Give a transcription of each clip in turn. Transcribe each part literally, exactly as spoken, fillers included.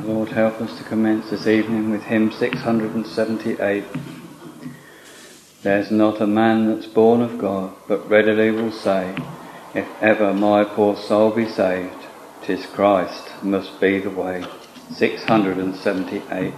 Lord, help us to commence this evening with hymn six hundred seventy-eight. There's not a man that's born of God, but readily will say, if ever my poor soul be saved, 'tis Christ must be the way. six hundred seventy-eight.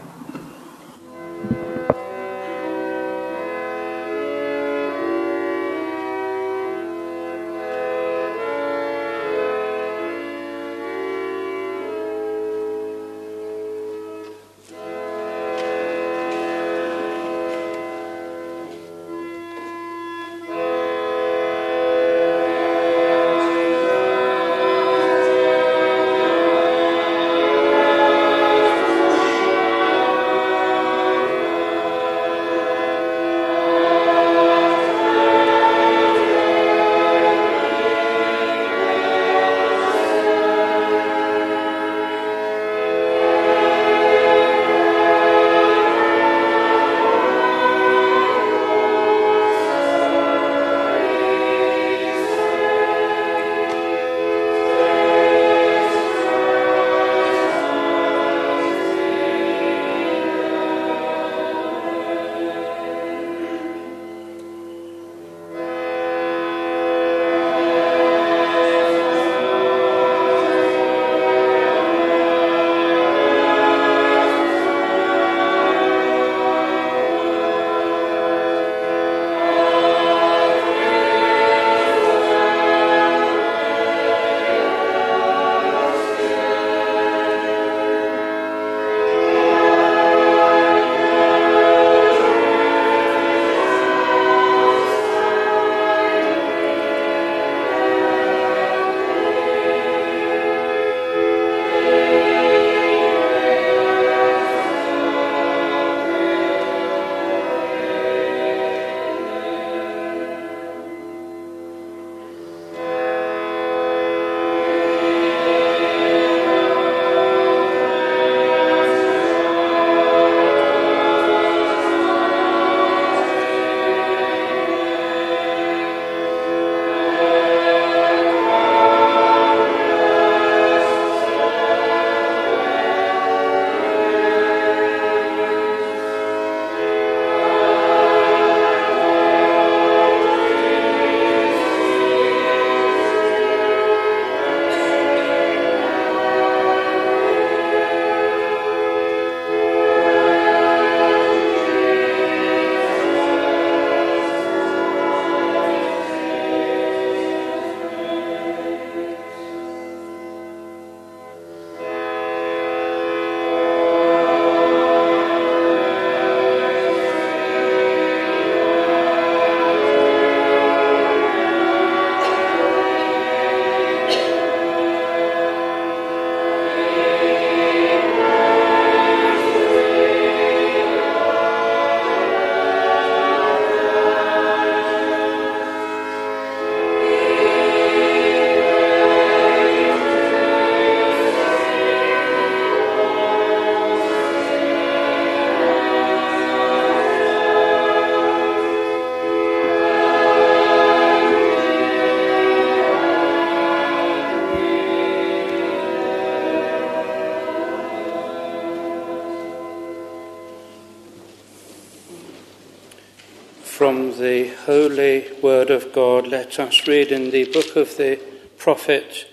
From the Holy Word of God, let us read in the book of the prophet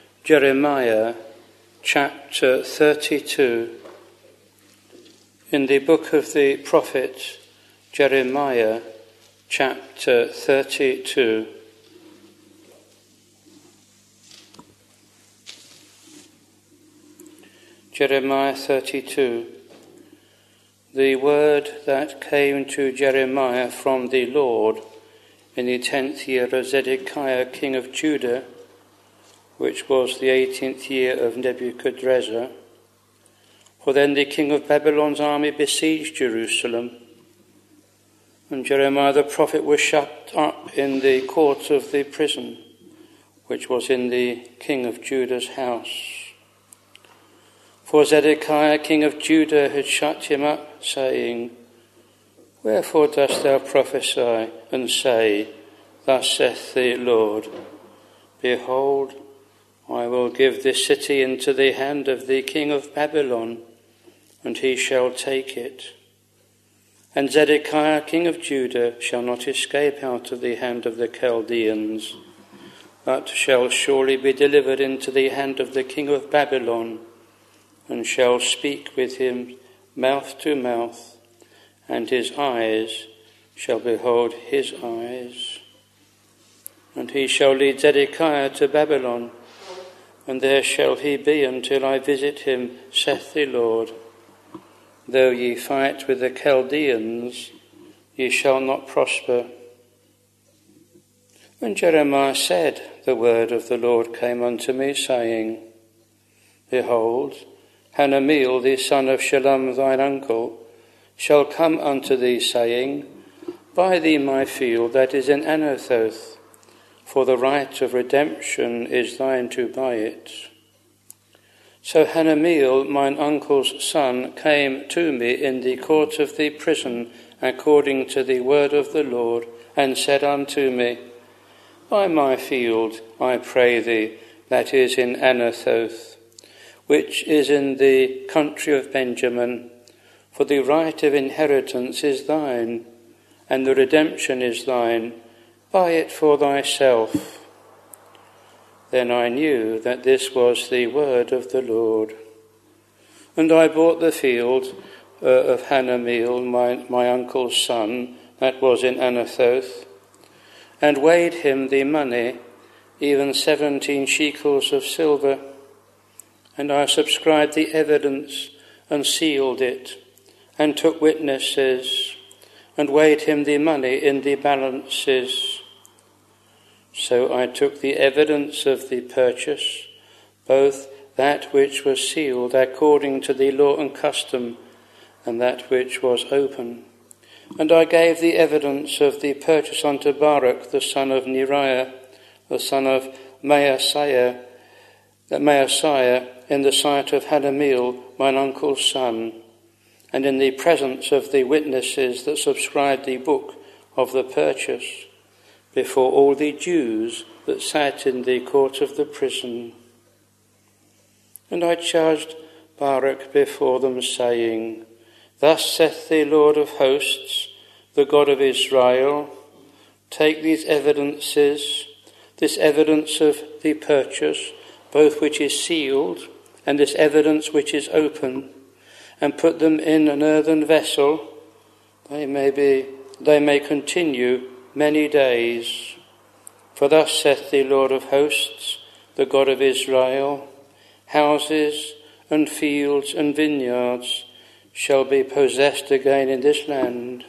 Jeremiah, chapter thirty-two. In the book of the prophet Jeremiah, chapter thirty-two. Jeremiah thirty-two. The word that came to Jeremiah from the Lord in the tenth year of Zedekiah, king of Judah, which was the eighteenth year of Nebuchadrezzar. For then the king of Babylon's army besieged Jerusalem, and Jeremiah the prophet was shut up in the court of the prison, which was in the king of Judah's house. For Zedekiah, king of Judah, had shut him up, saying, Wherefore dost thou prophesy and say, Thus saith the Lord, Behold, I will give this city into the hand of the king of Babylon, and he shall take it. And Zedekiah king of Judah shall not escape out of the hand of the Chaldeans, but shall surely be delivered into the hand of the king of Babylon, and shall speak with him mouth to mouth, and his eyes shall behold his eyes. And he shall lead Zedekiah to Babylon, and there shall he be until I visit him, saith the Lord. Though ye fight with the Chaldeans, ye shall not prosper. When Jeremiah said, the word of the Lord came unto me, saying, Behold, Hanameel, the son of Shallum, thine uncle, shall come unto thee, saying, Buy thee my field that is in Anathoth, for the right of redemption is thine to buy it. So Hanameel, mine uncle's son, came to me in the court of the prison, according to the word of the Lord, and said unto me, Buy my field, I pray thee, that is in Anathoth, which is in the country of Benjamin, for the right of inheritance is thine, and the redemption is thine. Buy it for thyself. Then I knew that this was the word of the Lord. And I bought the field uh, of Hanameel, my, my uncle's son, that was in Anathoth, and weighed him the money, even seventeen shekels of silver. And I subscribed the evidence, and sealed it, and took witnesses, and weighed him the money in the balances. So I took the evidence of the purchase, both that which was sealed according to the law and custom, and that which was open. And I gave the evidence of the purchase unto Baruch, the son of Neriah, the son of Maaseiah, Maaseiah, in the sight of Hanameel, mine uncle's son, and in the presence of the witnesses that subscribed the book of the purchase, before all the Jews that sat in the court of the prison. And I charged Baruch before them, saying, Thus saith the Lord of hosts, the God of Israel, take these evidences, this evidence of the purchase, both which is sealed, and this evidence which is open, and put them in an earthen vessel, they may be, they may continue many days. For thus saith the Lord of hosts, the God of Israel, houses and fields and vineyards shall be possessed again in this land.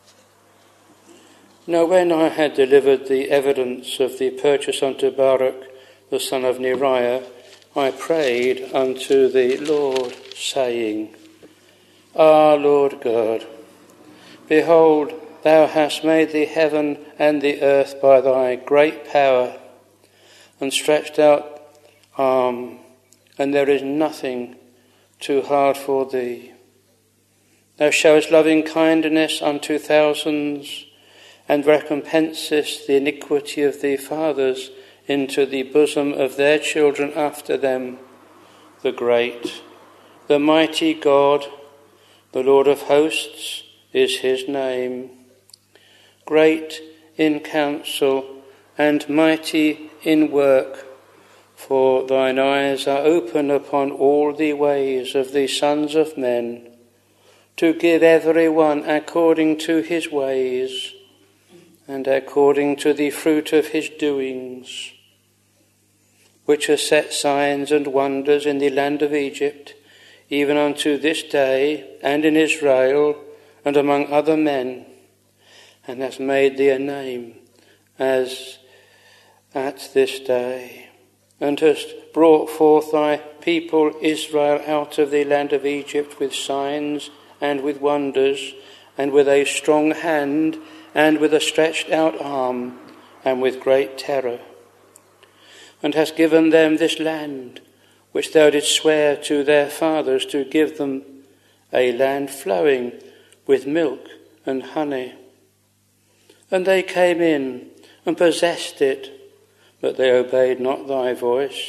Now when I had delivered the evidence of the purchase unto Baruch, the son of Neriah, I prayed unto the Lord, saying, Ah, Lord God, behold, thou hast made the heaven and the earth by thy great power, and stretched out arm, and there is nothing too hard for thee. Thou showest loving kindness unto thousands, and recompensest the iniquity of the fathers into the bosom of their children after them. The great, the mighty God, the Lord of hosts, is his name. Great in counsel and mighty in work, for thine eyes are open upon all the ways of the sons of men, to give every one according to his ways, and according to the fruit of his doings, which has set signs and wonders in the land of Egypt, even unto this day, and in Israel, and among other men, and hast made thee a name as at this day, and hast brought forth thy people Israel out of the land of Egypt with signs and with wonders, and with a strong hand, and with a stretched out arm, and with great terror, and hast given them this land, which thou didst swear to their fathers to give them, a land flowing with milk and honey. And they came in and possessed it, but they obeyed not thy voice,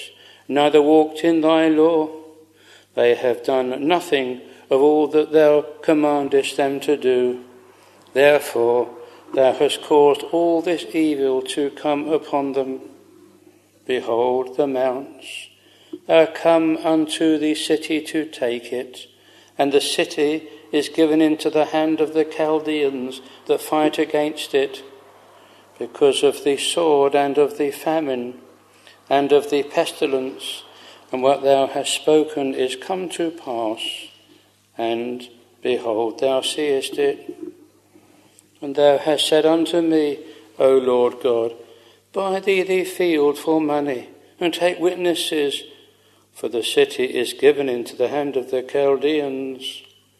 neither walked in thy law. They have done nothing of all that thou commandest them to do. Therefore thou hast caused all this evil to come upon them. Behold the mounts. Thou come unto the city to take it, and the city is given into the hand of the Chaldeans that fight against it, because of the sword and of the famine and of the pestilence, and what thou hast spoken is come to pass, and behold, thou seest it. And thou hast said unto me, O Lord God, buy thee the field for money, and take witnesses, for the city is given into the hand of the Chaldeans.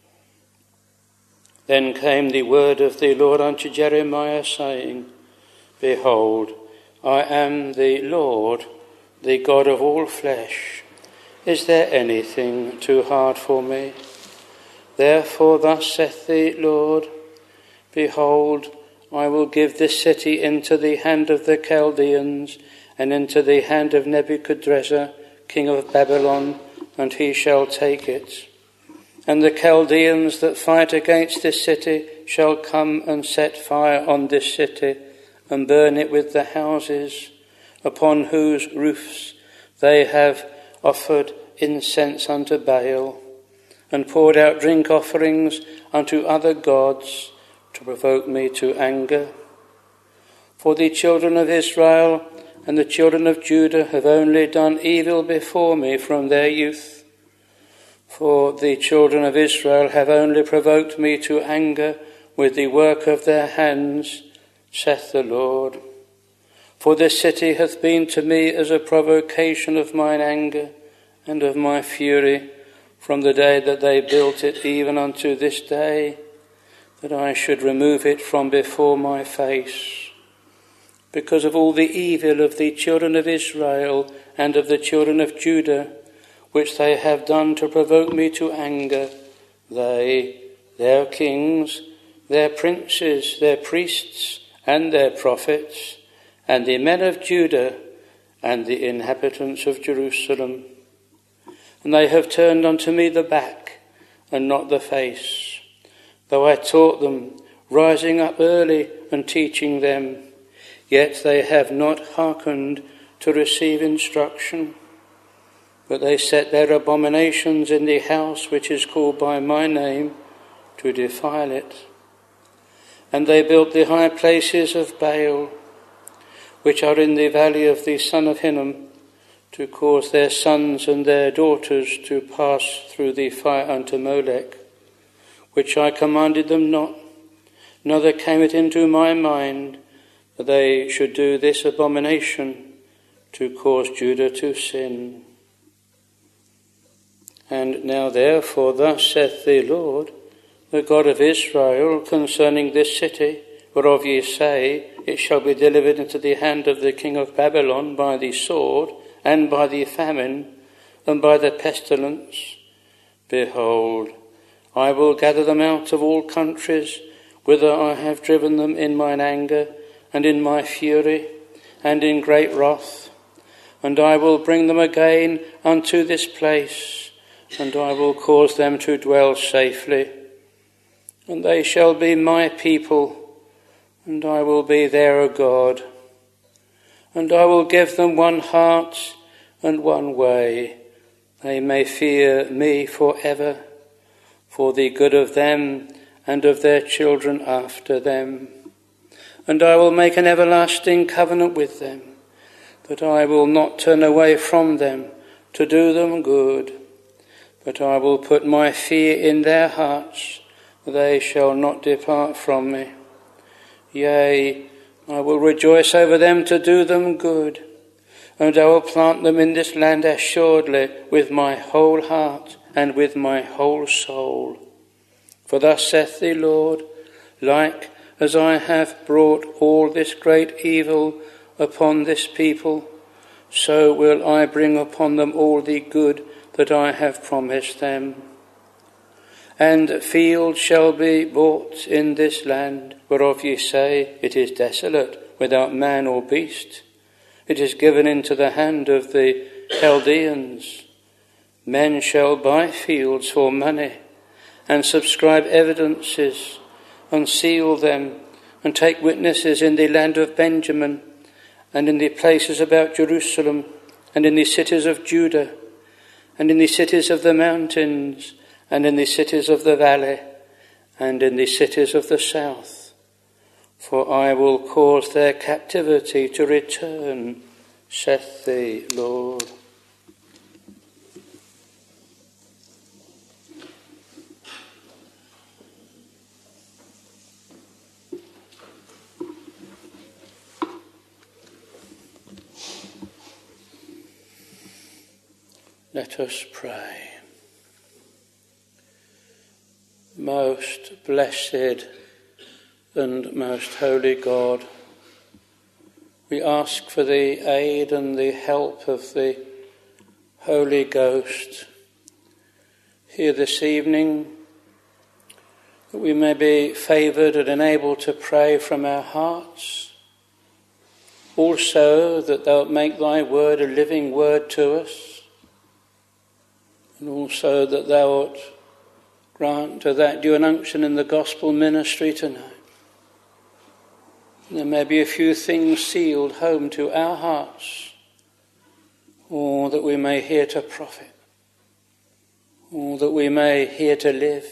Then came the word of the Lord unto Jeremiah, saying, Behold, I am the Lord, the God of all flesh. Is there anything too hard for me? Therefore thus saith the Lord, Behold, I will give this city into the hand of the Chaldeans, and into the hand of Nebuchadrezzar, king of Babylon, and he shall take it. And the Chaldeans that fight against this city shall come and set fire on this city, and burn it with the houses, upon whose roofs they have offered incense unto Baal, and poured out drink offerings unto other gods, to provoke me to anger. For the children of Israel and the children of Judah have only done evil before me from their youth. For the children of Israel have only provoked me to anger with the work of their hands, saith the Lord. For this city hath been to me as a provocation of mine anger and of my fury, from the day that they built it even unto this day, that I should remove it from before my face. Because of all the evil of the children of Israel and of the children of Judah, which they have done to provoke me to anger, they, their kings, their princes, their priests, and their prophets, and the men of Judah, and the inhabitants of Jerusalem. And they have turned unto me the back, and not the face, though I taught them, rising up early and teaching them. Yet they have not hearkened to receive instruction, but they set their abominations in the house which is called by my name, to defile it. And they built the high places of Baal, which are in the valley of the son of Hinnom, to cause their sons and their daughters to pass through the fire unto Molech, which I commanded them not, neither came it into my mind, that they should do this abomination, to cause Judah to sin. And now therefore thus saith the Lord, the God of Israel, concerning this city, whereof ye say, it shall be delivered into the hand of the king of Babylon by the sword, and by the famine, and by the pestilence. Behold, I will gather them out of all countries, whither I have driven them in mine anger, and in my fury, and in great wrath. And I will bring them again unto this place, and I will cause them to dwell safely. And they shall be my people, and I will be their God. And I will give them one heart and one way. They may fear me for ever, for the good of them and of their children after them. And I will make an everlasting covenant with them, that I will not turn away from them to do them good, but I will put my fear in their hearts, that they shall not depart from me. Yea, I will rejoice over them to do them good, and I will plant them in this land assuredly with my whole heart and with my whole soul. For thus saith the Lord, like as I have brought all this great evil upon this people, so will I bring upon them all the good that I have promised them. And fields shall be bought in this land, whereof ye say, it is desolate, without man or beast. It is given into the hand of the Chaldeans. Men shall buy fields for money and subscribe evidences and seal them and take witnesses in the land of Benjamin and in the places about Jerusalem and in the cities of Judah and in the cities of the mountains and in the cities of the valley and in the cities of the south. For I will cause their captivity to return, saith the Lord. Let us pray. Most blessed and most holy God, we ask for the aid and the help of the Holy Ghost here this evening, that we may be favoured and enabled to pray from our hearts. Also, that thou make thy word a living word to us, and also that thou wilt grant to that due an unction in the gospel ministry tonight. There may be a few things sealed home to our hearts, or that we may hear to profit, or that we may hear to live.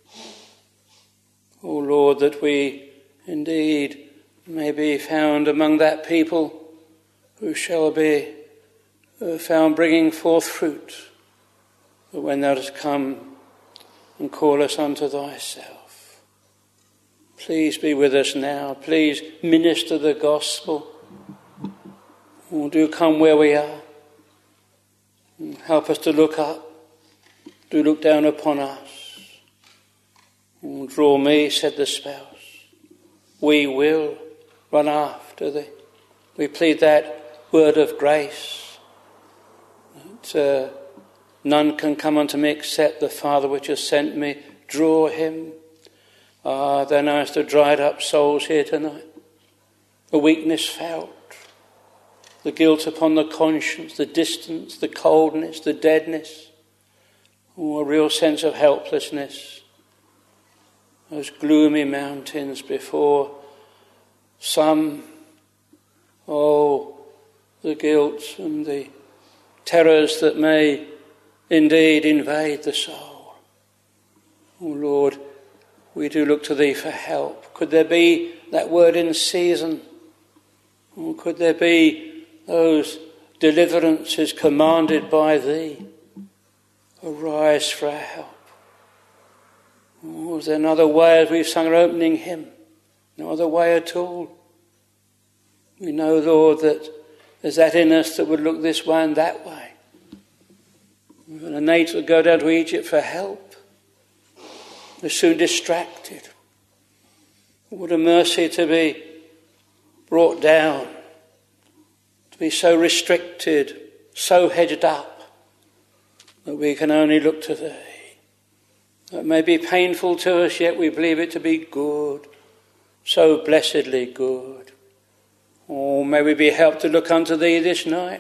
O Lord, that we indeed may be found among that people who shall be found bringing forth fruit, but when thou dost come and call us unto thyself. Please be with us now. Please minister the gospel. Oh, do come where we are. Help us to look up. Do look down upon us. Oh, draw me, said the spouse. We will run after thee. We plead that word of grace. That, uh, none can come unto me except the Father which has sent me. Draw him. Ah, thou knowest the dried up souls here tonight. The weakness felt. The guilt upon the conscience, the distance, the coldness, the deadness. Oh, a real sense of helplessness. Those gloomy mountains before some. Oh, the guilt and the terrors that may indeed invade the soul. Oh Lord, we do look to thee for help. Could there be that word in season? Or could there be those deliverances commanded by thee? Arise for our help. Or is there another way, as we've sung our opening hymn? No other way at all. We know, Lord, that there's that in us that would look this way and that way. And a native would go down to Egypt for help. They're soon distracted. What a mercy to be brought down, to be so restricted, so hedged up, that we can only look to thee. It may be painful to us, yet we believe it to be good, so blessedly good. Oh, may we be helped to look unto thee this night.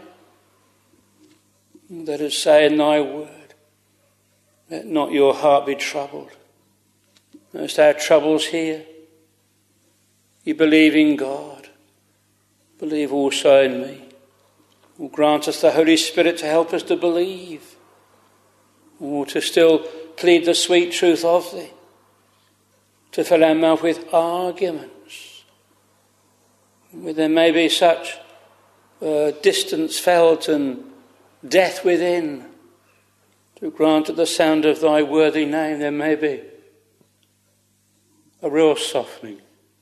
Let us say in thy word, let not your heart be troubled. Knowest our troubles here? You believe in God. Believe also in me. Oh, grant us the Holy Spirit to help us to believe. Or to still plead the sweet truth of thee. To fill our mouth with arguments. Where there may be such uh, distance felt and death within, to grant at the sound of thy worthy name there may be a real softening,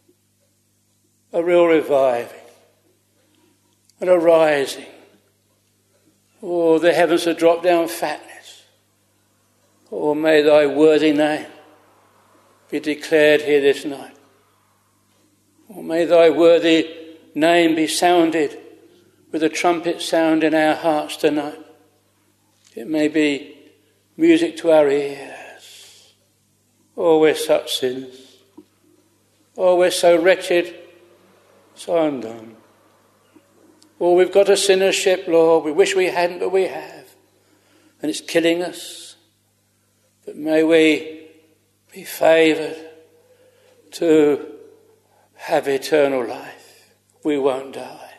a real reviving, and a rising. Oh, the heavens have dropped down fatness. Oh, may thy worthy name be declared here this night. Oh, may thy worthy name be sounded with a trumpet sound in our hearts tonight. It may be music to our ears. Oh, we're such sinners. Oh, we're so wretched, so undone. Oh, we've got a sinner ship, Lord. We wish we hadn't, but we have. And it's killing us. But may we be favoured to have eternal life. We won't die.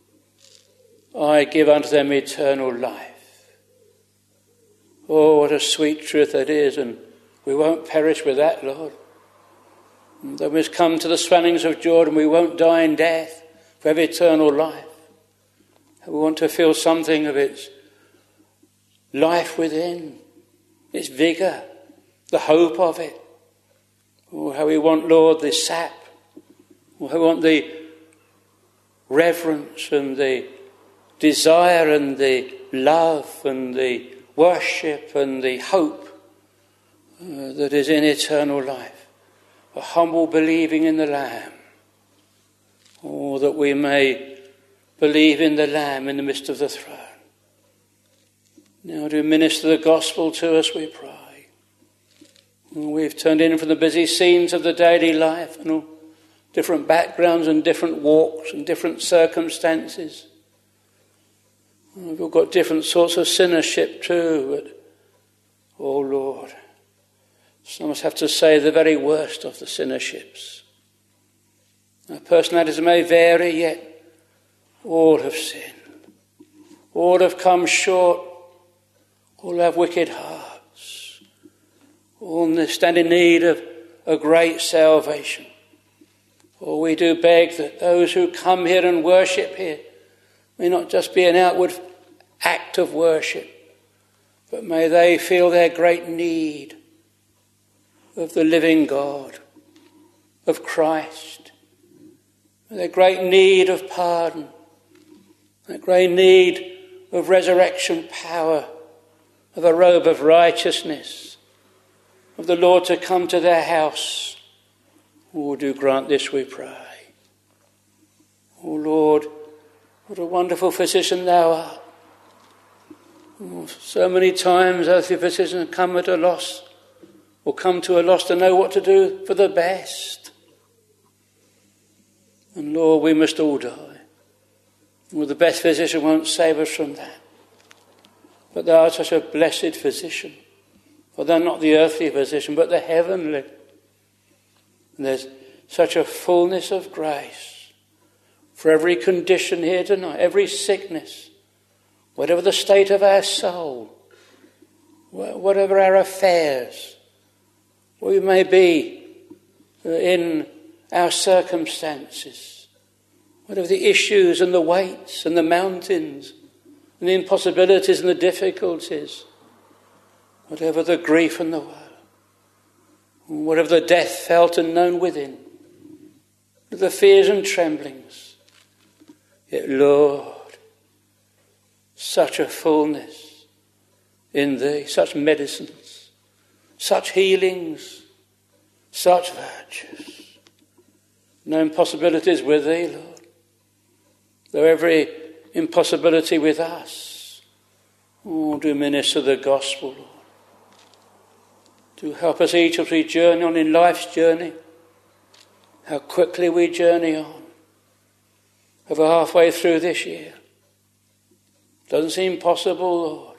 I give unto them eternal life. Oh, what a sweet truth that is, and we won't perish with that, Lord. And then we've come to the swellings of Jordan, we won't die in death, we have eternal life. And we want to feel something of its life within, its vigour, the hope of it. Oh, how we want, Lord, the sap. Oh, how we want the reverence and the desire and the love and the worship and the hope uh, that is in eternal life. A humble believing in the Lamb. Oh, that we may believe in the Lamb in the midst of the throne. Now to minister the gospel to us, we pray. We've turned in from the busy scenes of the daily life and all different backgrounds and different walks and different circumstances. We've all got different sorts of sinnership too, but, oh Lord, some of us have to say the very worst of the sinnerships. Our personalities may vary, yet all have sinned. All have come short. All have wicked hearts. All stand in need of a great salvation. For we do beg that those who come here and worship here may not just be an outward act of worship, but may they feel their great need of the living God, of Christ, their great need of pardon, their great need of resurrection power, of a robe of righteousness, of the Lord to come to their house. Oh, do grant this, we pray. Oh, Lord, what a wonderful physician thou art. Oh, so many times earthly physicians come at a loss, or come to a loss to know what to do for the best. And Lord, we must all die. Well, the best physician won't save us from that. But thou art such a blessed physician. For thou not the earthly physician, but the heavenly. And there's such a fullness of grace for every condition here tonight, every sickness, whatever the state of our soul, whatever our affairs, we may be in our circumstances, whatever the issues and the weights and the mountains and the impossibilities and the difficulties, whatever the grief and the woe, whatever the death felt and known within, the fears and tremblings, yet, Lord, such a fullness in thee, such medicines, such healings, such virtues. No impossibilities with thee, Lord, though every impossibility with us. Oh, do minister the gospel, Lord. To help us each as we journey on in life's journey, how quickly we journey on. Over halfway through this year. Doesn't seem possible, Lord.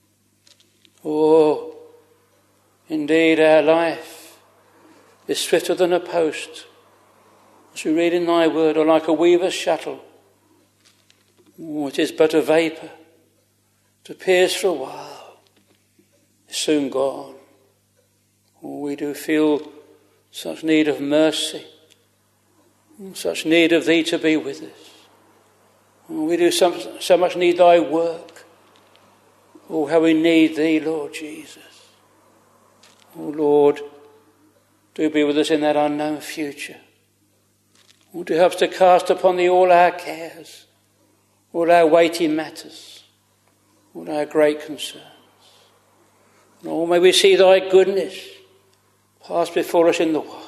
Oh, indeed our life is swifter than a post, as we read in thy word, or like a weaver's shuttle. Oh, it is but a vapour. It appears for a while. It's soon gone. Oh, we do feel such need of mercy, such need of thee to be with us. Oh, we do so, so much need thy work. Oh, how we need thee, Lord Jesus. Oh, Lord, do be with us in that unknown future. Oh, do help us to cast upon thee all our cares, all our weighty matters, all our great concerns. Oh, may we see thy goodness pass before us in the way.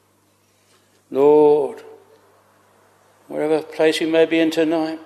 Lord, wherever place we may be in tonight,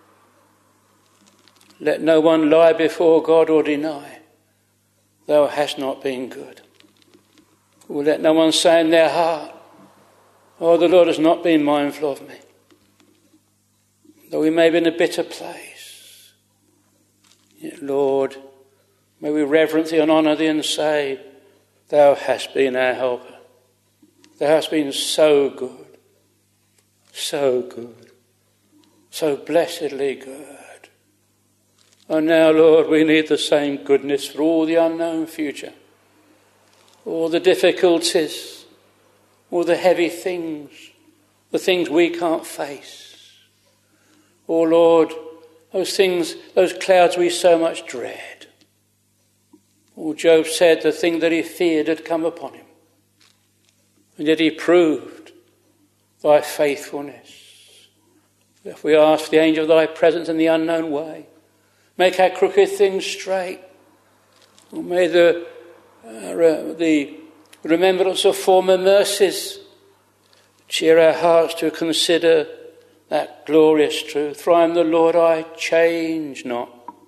let no one lie before God or deny, thou hast not been good. Or let no one say in their heart, oh, the Lord has not been mindful of me. though we may be in a bitter place, yet, Lord, may we reverence thee and honour thee and say, thou hast been our helper. Thou hast been so good, so good, so blessedly good. And now, Lord, we need the same goodness for all the unknown future, all the difficulties, all the heavy things, the things we can't face. Oh, Lord, those things, those clouds we so much dread. Oh, Job said the thing that he feared had come upon him, and yet he proved thy faithfulness. If we ask the angel of thy presence in the unknown way, make our crooked things straight. Or may the, uh, the remembrance of former mercies cheer our hearts to consider that glorious truth. For I am the Lord, I change not.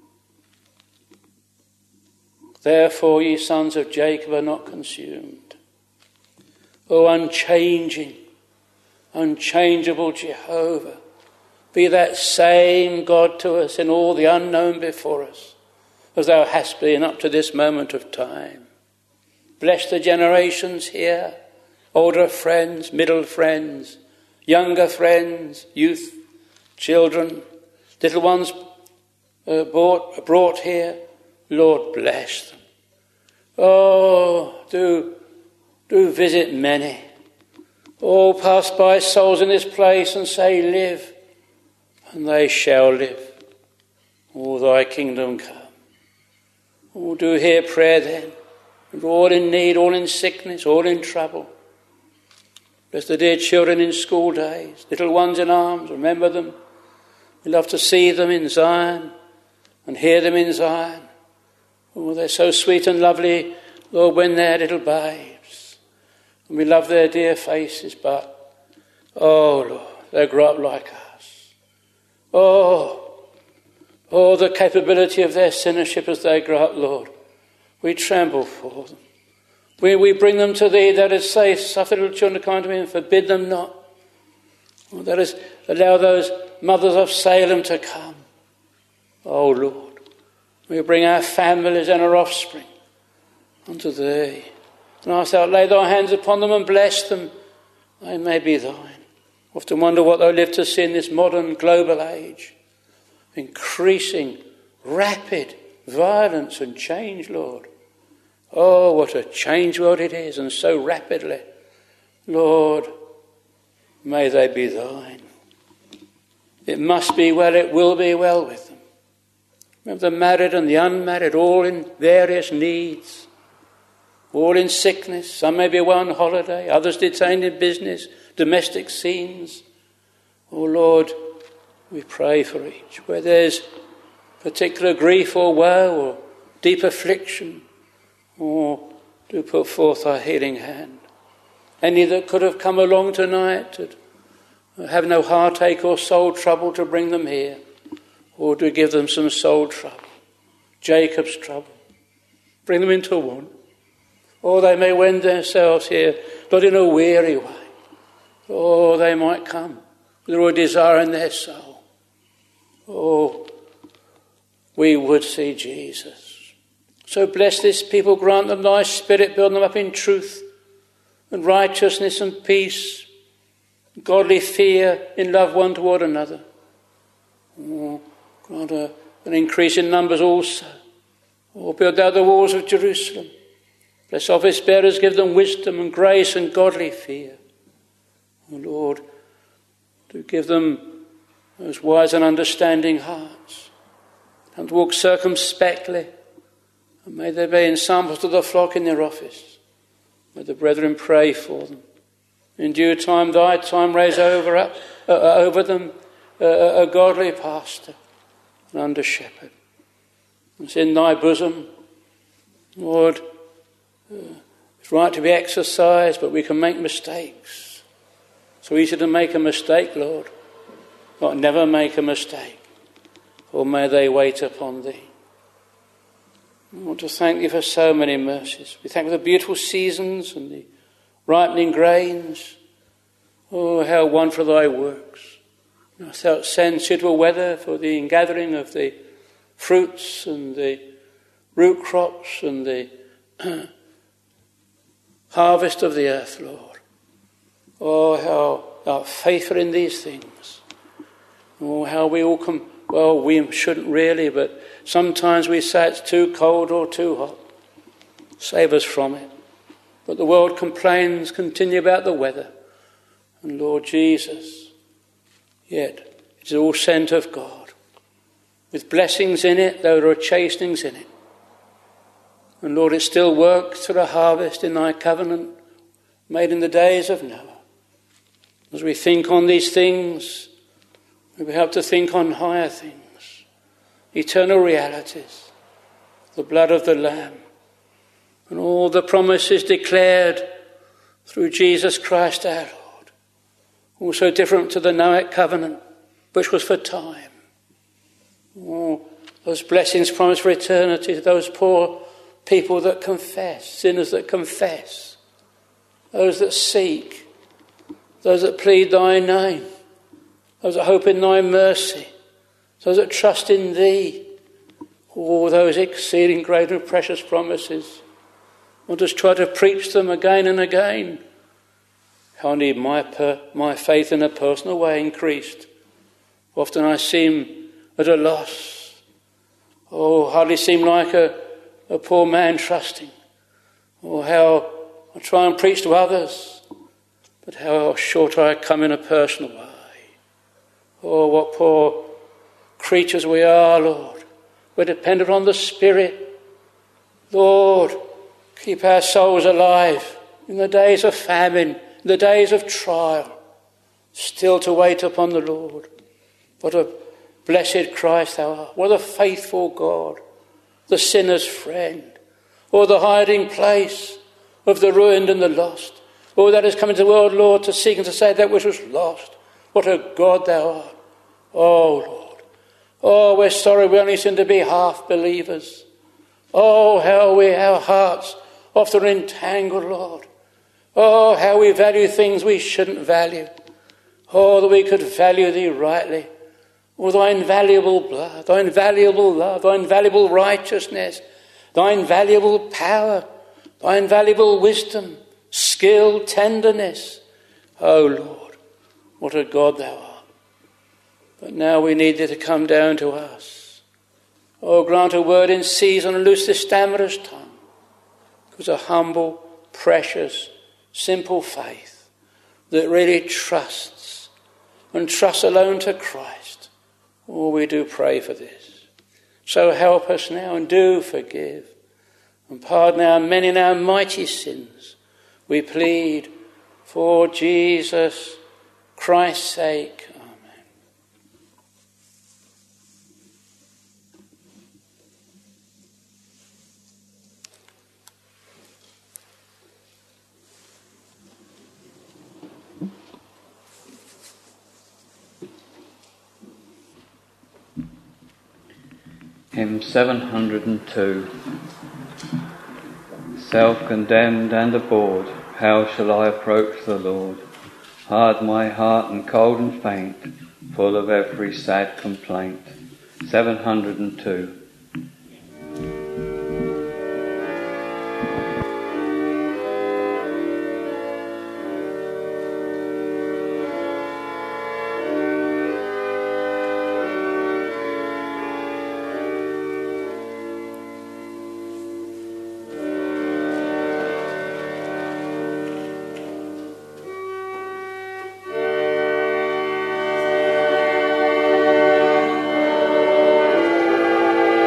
Therefore, ye sons of Jacob are not consumed. O unchanging, unchangeable Jehovah, be that same God to us in all the unknown before us, as thou hast been up to this moment of time. Bless the generations here, older friends, middle friends, younger friends, youth, children, little ones uh, brought, brought here. Lord, bless them. Oh, do, do visit many. Oh, pass by souls in this place and say, live. And they shall live. Oh, thy kingdom come. Oh, do hear prayer then. We're all in need, all in sickness, all in trouble. Bless the dear children in school days, little ones in arms, remember them. We love to see them in Zion and hear them in Zion. Oh, they're so sweet and lovely, Lord, when they're little babes. And we love their dear faces, but, oh, Lord, they grow up like us. Oh, oh, the capability of their sinnership as they grow up, Lord. We tremble for them. We, we bring them to thee, that is, say, suffer little children to come to me and forbid them not. Oh, that is, allow those mothers of Salem to come. Oh, Lord, we bring our families and our offspring unto thee. And ask thou, lay thy hands upon them and bless them. They may be thine. Often wonder what they'll live to see in this modern global age. Increasing, rapid violence and change, Lord. Oh, what a change world it is, and so rapidly. Lord, may they be thine. It must be well, it will be well with them. Remember the married and the unmarried, all in various needs, all in sickness. Some may be away on holiday, others detained in business, domestic scenes. Oh Lord, we pray for each. Where there's particular grief or woe or deep affliction, oh, do put forth thy healing hand. Any that could have come along tonight that have no heartache or soul trouble to bring them here, or to give them some soul trouble, Jacob's trouble, bring them into one. Or they may wend themselves here, not in a weary way. Oh, they might come with a desire in their soul. Oh, we would see Jesus. So bless this people, grant them thy spirit, build them up in truth and righteousness and peace, godly fear in love one toward another. Oh, grant a, an increase in numbers also. Oh, build out the walls of Jerusalem. Bless office bearers, give them wisdom and grace and godly fear. Oh Lord, do give them those wise and understanding hearts, and walk circumspectly, and may they be ensambles to the flock in their office. May the brethren pray for them. In due time, thy time, raise over, up, uh, over them uh, a godly pastor and under shepherd. It's in thy bosom, Lord. Uh, it's right to be exercised, but we can make mistakes. So easy to make a mistake, Lord. But never make a mistake. Or may they wait upon thee. I want to thank thee for so many mercies. We thank you for the beautiful seasons and the ripening grains. Oh, how wonderful thy works. Without send suitable weather for the ingathering of the fruits and the root crops and the harvest of the earth, Lord. Oh, how thou art faithful in these things. Oh, how we all come, well, we shouldn't really, but sometimes we say it's too cold or too hot. Save us from it. But the world complains continue about the weather. And Lord Jesus, yet it is all sent of God, with blessings in it, though there are chastenings in it. And Lord, it still works to the harvest in thy covenant made in the days of Noah. As we think on these things, we have to think on higher things, eternal realities, the blood of the Lamb, and all the promises declared through Jesus Christ our Lord. Also different to the Noahic covenant, which was for time. Oh, those blessings promised for eternity to those poor people that confess, sinners that confess, those that seek, those that plead thy name, those that hope in thy mercy, those that trust in thee. All those exceeding great and precious promises. I'll just try to preach them again and again. How I need my, per, my faith in a personal way increased. Often I seem at a loss. Oh, hardly seem like a, a poor man trusting. Or how I try and preach to others, but how short I come in a personal way. Oh, what poor creatures we are, Lord. We're dependent on the Spirit. Lord, keep our souls alive in the days of famine, in the days of trial, still to wait upon the Lord. What a blessed Christ thou art. What a faithful God, the sinner's friend, or the hiding place of the ruined and the lost. Oh, that has come into the world, Lord, to seek and to save that which was lost. What a God thou art. Oh, Lord. Oh, we're sorry we only seem to be half believers. Oh, how we, our hearts often entangled, Lord. Oh, how we value things we shouldn't value. Oh, that we could value thee rightly. Oh, thy invaluable blood, thy invaluable love, thy invaluable righteousness, thy invaluable power, thy invaluable wisdom, skill, tenderness. Oh, Lord, what a God thou art. But now we need thee to come down to us. Oh, grant a word in season and loose this stammerer's tongue. Because a humble, precious, simple faith that really trusts and trusts alone to Christ. Oh, we do pray for this. So help us now and do forgive and pardon our many and our mighty sins. We plead for Jesus Christ's sake. Amen. Hymn seven hundred two. Self-condemned and abhorred, how shall I approach the Lord? Hard my heart and cold and faint, full of every sad complaint. seven hundred two. Thank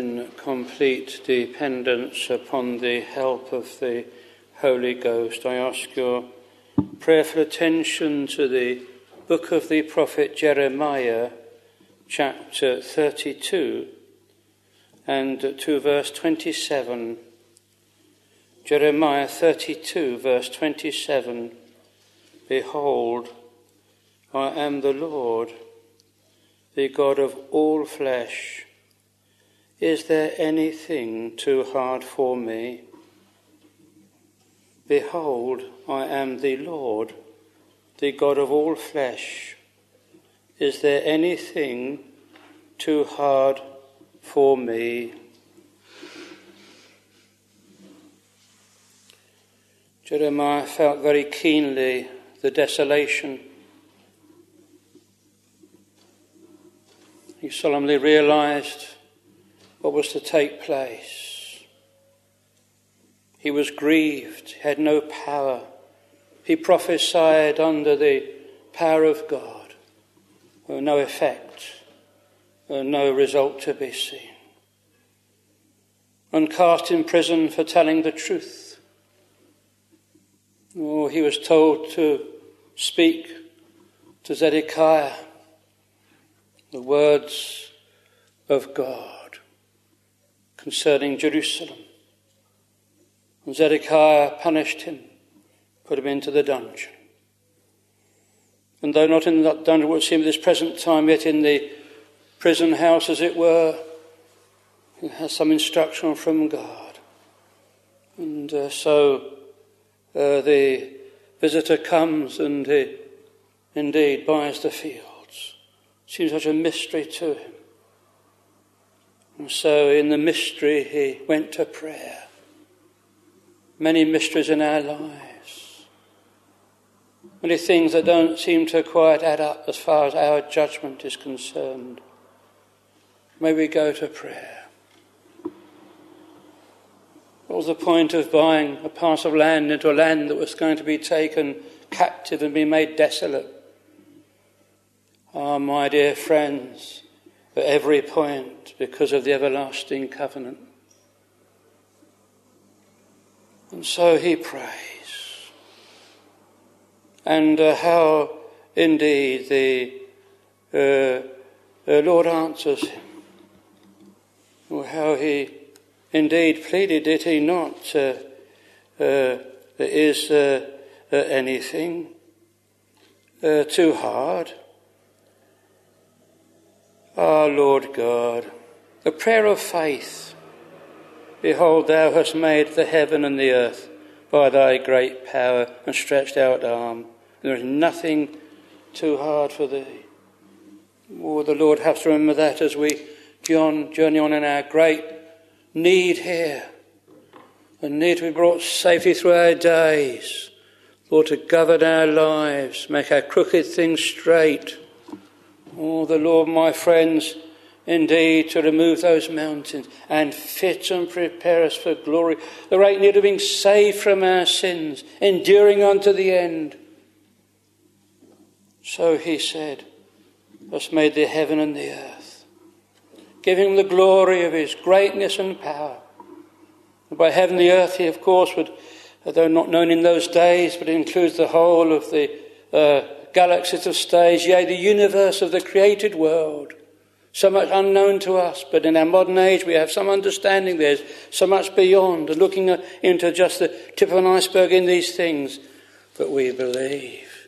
in complete dependence upon the help of the Holy Ghost, I ask your prayerful attention to the book of the prophet Jeremiah, chapter thirty-two, and to verse twenty-seven. Jeremiah thirty-two, verse twenty-seven. Behold, I am the Lord, the God of all flesh. Is there anything too hard for me? Behold, I am the Lord, the God of all flesh. Is there anything too hard for me? Jeremiah felt very keenly the desolation. He solemnly realized what was to take place. He was grieved, he had no power. He prophesied under the power of God. No effect, no result to be seen. And cast in prison for telling the truth. Oh, he was told to speak to Zedekiah the words of God concerning Jerusalem. And Zedekiah punished him, put him into the dungeon. And though not in that dungeon would seem at this present time, yet in the prison house, as it were, he has some instruction from God. And uh, so uh, the visitor comes and he indeed buys the fields. Seems such a mystery to him. And so in the mystery he went to prayer. Many mysteries in our lives. Many things that don't seem to quite add up as far as our judgment is concerned. May we go to prayer. What was the point of buying a parcel of land into a land that was going to be taken captive and be made desolate? Ah, my dear friends, at every point, because of the everlasting covenant. And so he prays. And uh, how indeed the uh, uh, Lord answers him. Or how he indeed pleaded, did he not? Uh, uh, is uh, uh, anything uh, too hard? Ah, Lord God, the prayer of faith. Behold, thou hast made the heaven and the earth by thy great power and stretched out arm. There is nothing too hard for thee. Oh, the Lord has to remember that as we journey on in our great need here. The need to be brought safely through our days. Lord, to govern our lives, make our crooked things straight. Oh, the Lord, my friends, indeed, to remove those mountains and fit and prepare us for glory. The great need of being saved from our sins, enduring unto the end. So he said, hast made the heaven and the earth. Give him the glory of his greatness and power. And by heaven and the earth, he, of course, would, though not known in those days, but it includes the whole of the uh, galaxies of stars, yea, the universe of the created world. So much unknown to us, but in our modern age we have some understanding there's so much beyond, and looking into just the tip of an iceberg in these things. But we believe.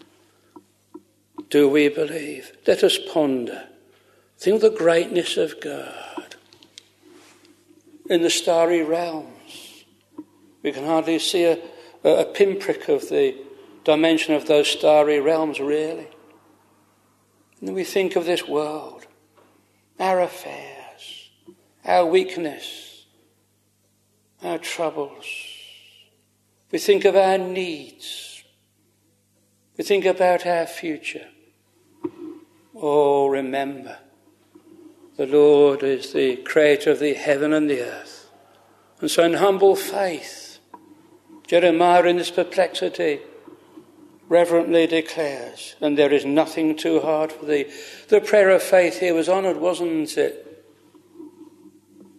Do we believe? Let us ponder. Think of the greatness of God. In the starry realms, we can hardly see a, a pinprick of the dimension of those starry realms, really. And then we think of this world, our affairs, our weakness, our troubles. We think of our needs. We think about our future. Oh, remember, the Lord is the creator of the heaven and the earth. And so in humble faith, Jeremiah in this perplexity reverently declares, and there is nothing too hard for thee. The prayer of faith here was honoured, wasn't it?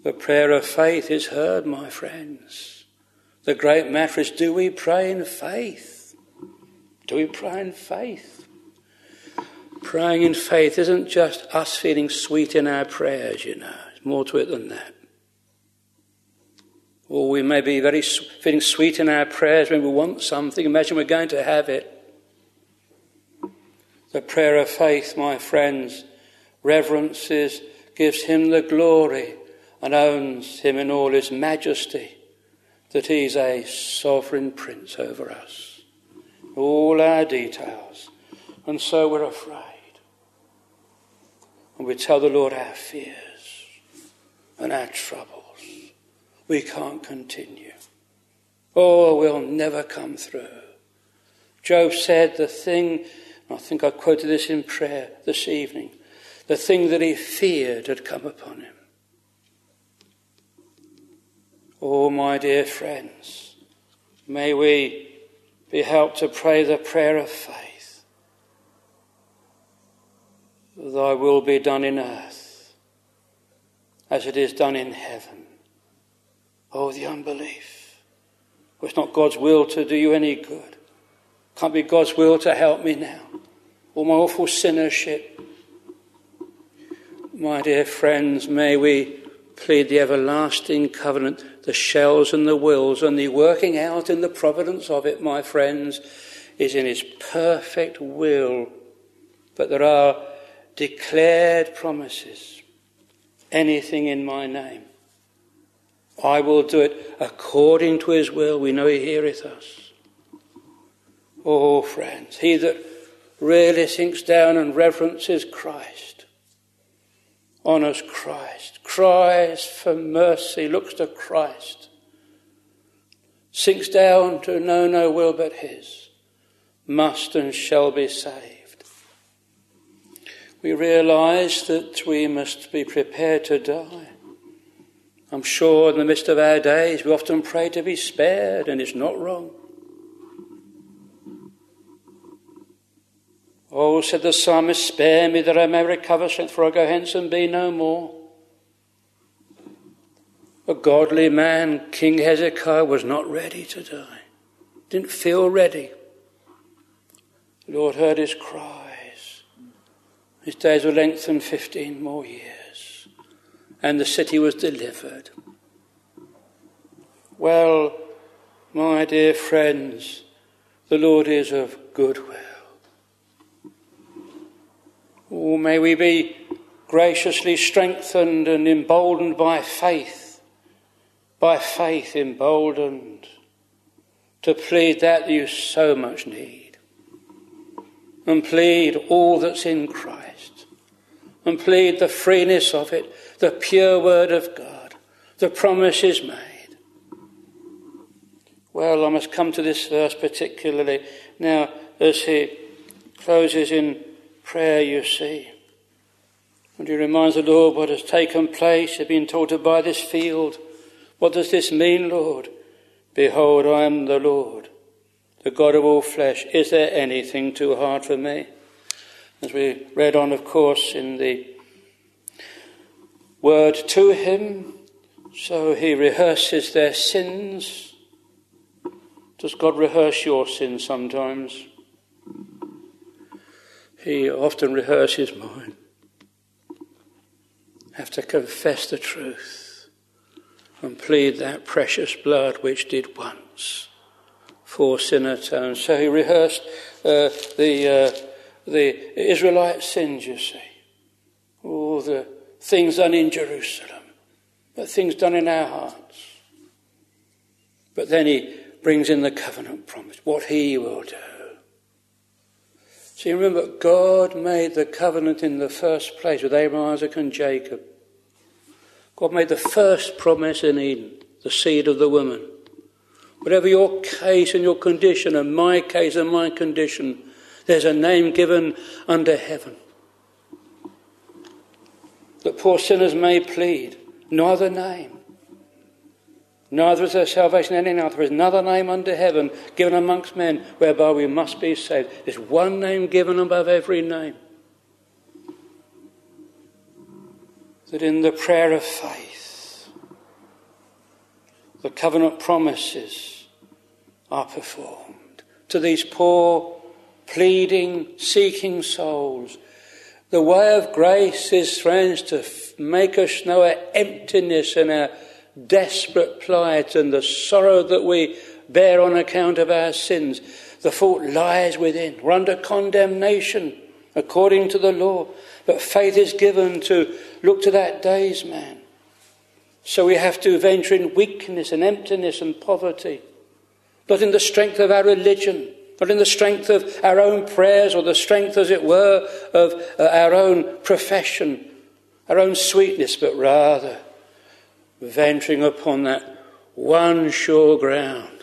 The prayer of faith is heard, my friends. The great matter is, do we pray in faith? Do we pray in faith? Praying in faith isn't just us feeling sweet in our prayers, you know. There's more to it than that. Or we may be very feeling sweet in our prayers when we want something. Imagine we're going to have it. The prayer of faith, my friends, reverences, gives him the glory and owns him in all his majesty, that he's a sovereign prince over us. All our details. And so we're afraid. And we tell the Lord our fears and our troubles. We can't continue. Oh, we'll never come through. Job said the thing, I think I quoted this in prayer this evening, the thing that he feared had come upon him. Oh, my dear friends, may we be helped to pray the prayer of faith. Thy will be done in earth as it is done in heaven. Oh, the unbelief. Well, it's not God's will to do you any good. Can't be God's will to help me now. All my awful sinnership. My dear friends, may we plead the everlasting covenant, the shells and the wills, and the working out in the providence of it, my friends, is in his perfect will. But there are declared promises. Anything in my name, I will do it according to his will. We know he heareth us. Oh, friends, he that really sinks down and reverences Christ, honours Christ, cries for mercy, looks to Christ, sinks down to know no will but his, must and shall be saved. We realise that we must be prepared to die. I'm sure in the midst of our days we often pray to be spared, and it's not wrong. Oh, said the psalmist, spare me that I may recover strength, for I go hence and be no more. A godly man, King Hezekiah, was not ready to die. Didn't feel ready. The Lord heard his cries. His days were lengthened fifteen more years. And the city was delivered. Well, my dear friends, the Lord is of good will. Oh, may we be graciously strengthened and emboldened by faith, by faith emboldened, to plead that you so much need, and plead all that's in Christ, and plead the freeness of it, the pure word of God, the promises made. Well, I must come to this verse particularly now as he closes in prayer, you see. And he reminds the Lord what has taken place. He's been told to buy this field. What does this mean, Lord? Behold, I am the Lord, the God of all flesh. Is there anything too hard for me? As we read on, of course, in the word to him, so he rehearses their sins. Does God rehearse your sins sometimes? He often rehearses mine. I have to confess the truth and plead that precious blood which did once for sin atone. So he rehearsed uh, the uh, the Israelite sins, you see. All the things done in Jerusalem, but things done in our hearts. But then he brings in the covenant promise, what he will do. See, remember, God made the covenant in the first place with Abraham, Isaac and Jacob. God made the first promise in Eden, the seed of the woman. Whatever your case and your condition, and my case and my condition, there's a name given under heaven that poor sinners may plead. No other name. Neither is there salvation in any other. There is another name under heaven given amongst men whereby we must be saved. There's one name given above every name. That in the prayer of faith the covenant promises are performed. To these poor, pleading, seeking souls, the way of grace is, friends, to f- make us know our emptiness and our desperate plight and the sorrow that we bear on account of our sins. The fault lies within. We're under condemnation according to the law, but faith is given to look to that day's man. So we have to venture in weakness and emptiness and poverty, not in the strength of our religion, not in the strength of our own prayers or the strength, as it were, of uh, our own profession, our own sweetness, but rather venturing upon that one sure ground,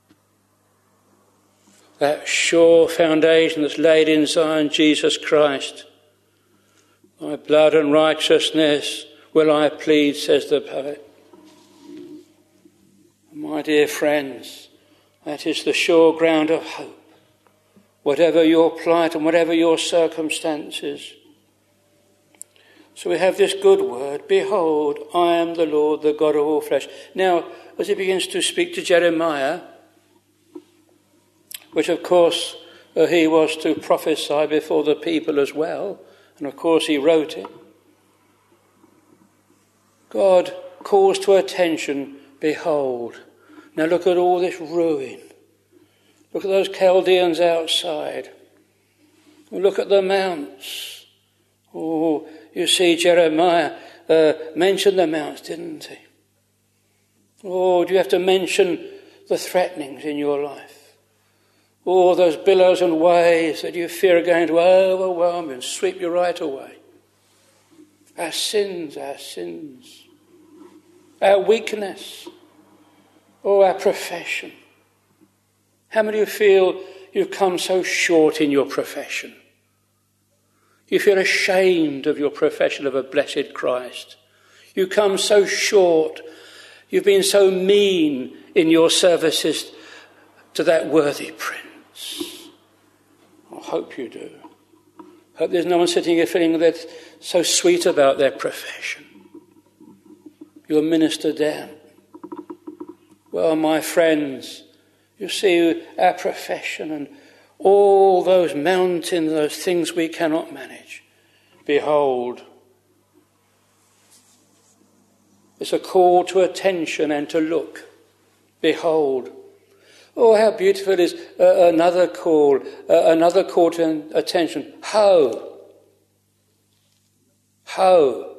that sure foundation that's laid in Zion, Jesus Christ. My blood and righteousness will I plead, says the poet. My dear friends, that is the sure ground of hope. Whatever your plight and whatever your circumstances. So we have this good word, behold, I am the Lord, the God of all flesh. Now, as he begins to speak to Jeremiah, which of course uh, he was to prophesy before the people as well, and of course he wrote it, God calls to attention, behold. Now look at all this ruin. Look at those Chaldeans outside. Look at the mounts. Oh, you see, Jeremiah uh, mentioned the mounts, didn't he? Oh, do you have to mention the threatenings in your life? Oh, those billows and waves that you fear are going to overwhelm you and sweep you right away. Our sins, our sins. Our weakness. Oh, our profession. How many of you feel you've come so short in your profession? You feel ashamed of your profession of a blessed Christ. You come so short. You've been so mean in your services to that worthy Prince. I hope you do. I hope there's no one sitting here feeling that so sweet about their profession. You're ministered down. Well, my friends, you see our profession and all those mountains, those things we cannot manage. Behold, it's a call to attention and to look. Behold. Oh, how beautiful it is. Uh, another call, uh, another call to attention. Ho. Ho.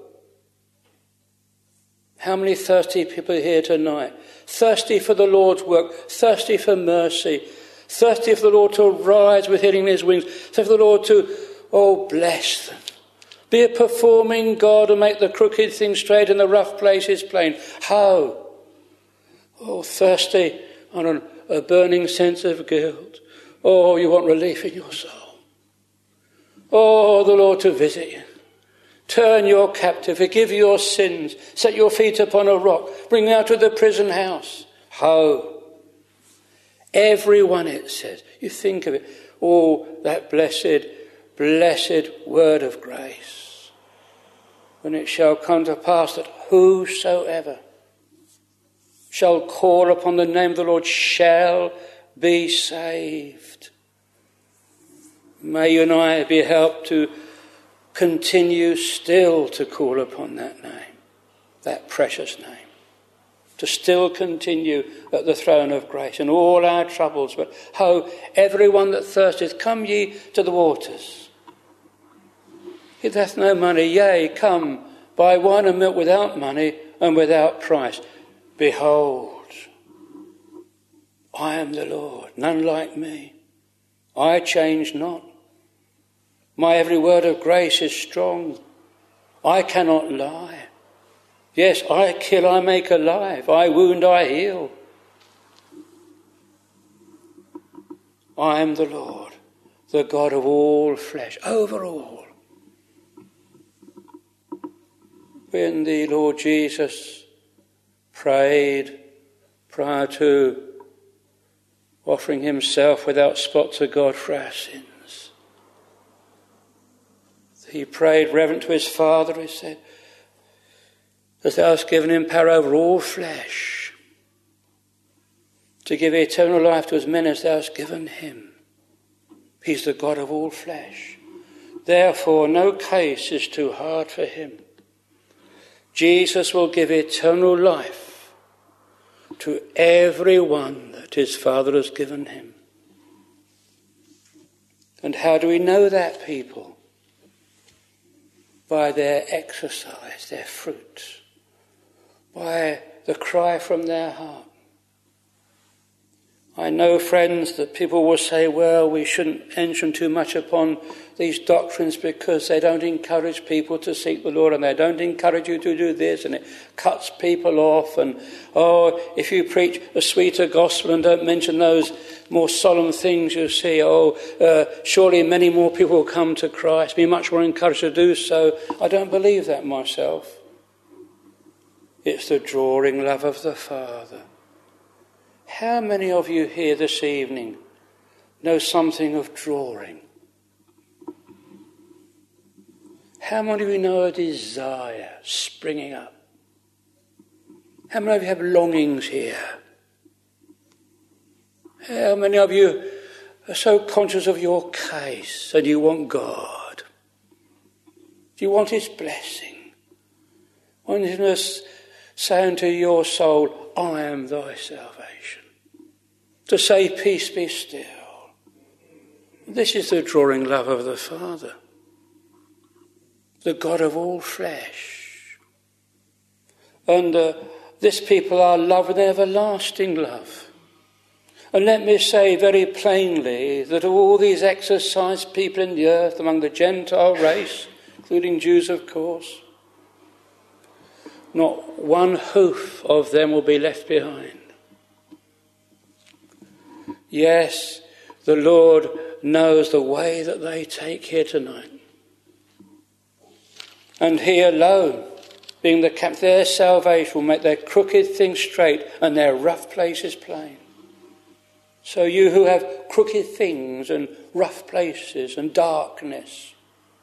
How many thirsty people are here tonight? Thirsty for the Lord's work, thirsty for mercy, thirsty for the Lord to rise with healing in his wings, thirsty for the Lord to, oh, bless them. Be a performing God and make the crooked things straight and the rough places plain. How? Oh, thirsty on a burning sense of guilt. Oh, you want relief in your soul. Oh, the Lord to visit you. Turn your captive, forgive your sins, set your feet upon a rock, bring you out of the prison house. Ho! Everyone, it says. You think of it. Oh, that blessed, blessed word of grace. When it shall come to pass that whosoever shall call upon the name of the Lord shall be saved. May you and I be helped to continue still to call upon that name, that precious name, to still continue at the throne of grace in all our troubles. But ho, everyone that thirsteth, come ye to the waters. He that hath no money, yea, come, buy wine and milk without money and without price. Behold, I am the Lord, none like me. I change not. My every word of grace is strong. I cannot lie. Yes, I kill, I make alive. I wound, I heal. I am the Lord, the God of all flesh, over all. When the Lord Jesus prayed prior to offering himself without spot to God for our sins, he prayed reverent to his Father, he said, that thou hast given him power over all flesh. to give eternal life to as many as thou hast given him. He's the God of all flesh. Therefore, no case is too hard for him. Jesus will give eternal life to everyone that his Father has given him. And how do we know that, people? By their exercise, their fruit, by the cry from their heart. I know, friends, that people will say, well, we shouldn't enter too much upon these doctrines because they don't encourage people to seek the Lord, and they don't encourage you to do this, and it cuts people off. And, oh, if you preach a sweeter gospel and don't mention those more solemn things, you see, oh, uh, surely many more people will come to Christ, be much more encouraged to do so. I don't believe that myself. It's the drawing love of the Father. How many of you here this evening know something of drawing? How many of you know a desire springing up? How many of you have longings here? How many of you are so conscious of your case and you want God? Do you want his blessing? Want him to say unto your soul, I am thy salvation. To say, peace be still. This is the drawing love of the Father, the God of all flesh. And uh, this people are love with everlasting love. And let me say very plainly that of all these exercised people in the earth, among the Gentile race, including Jews of course, not one hoof of them will be left behind. Yes, the Lord knows the way that they take here tonight. And he alone, being the captain, their salvation will make their crooked things straight and their rough places plain. So you who have crooked things and rough places and darkness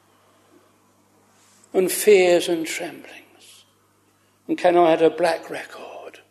and fears and tremblings, and can I add a black record?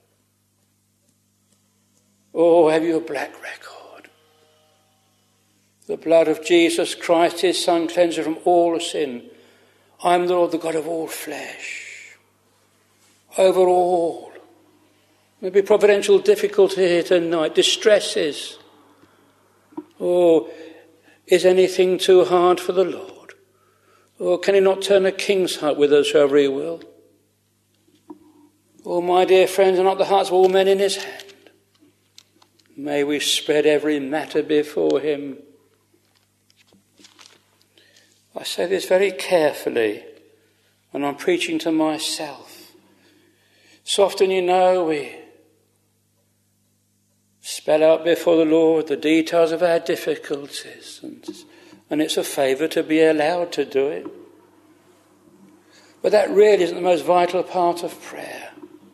Oh, have you a black record? The blood of Jesus Christ, his Son, cleanses from all sin. I am the Lord, the God of all flesh. Over all. There may be providential difficulty here tonight, distresses. Oh, is anything too hard for the Lord? Or can he not turn a king's heart with us, whoever he will? Oh, my dear friends, are not the hearts of all men in his hand? May we spread every matter before him. I say this very carefully, and I'm preaching to myself. So often, you know, we spell out before the Lord the details of our difficulties, and, and it's a favour to be allowed to do it. But that really isn't the most vital part of prayer.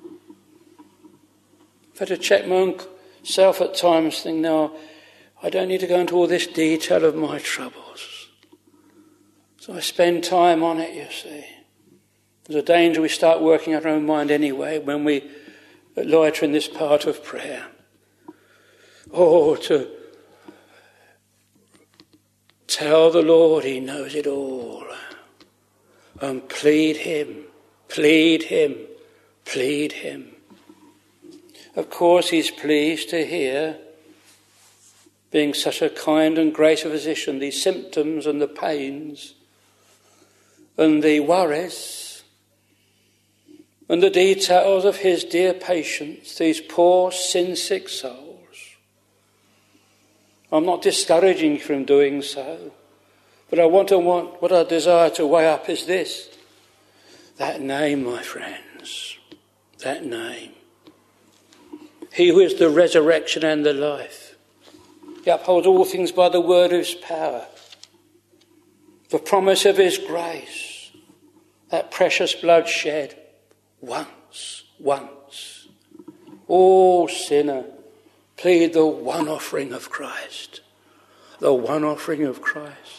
I've had to check my own self at times, think, no, I don't need to go into all this detail of my troubles. So I spend time on it, you see. There's a danger we start working out our own mind anyway when we loiter in this part of prayer. Oh, to tell the Lord he knows it all and plead him, plead him, plead him. Of course, he's pleased to hear, being such a kind and graceful physician, these symptoms and the pains and the worries and the details of his dear patients, these poor sin-sick souls. I'm not discouraging you from doing so, but I want to want what I desire to weigh up is this: that name, my friends, that name. He who is the resurrection and the life. He upholds all things by the word of his power. The promise of his grace. That precious blood shed once, once. Oh, sinner, plead the one offering of Christ. The one offering of Christ.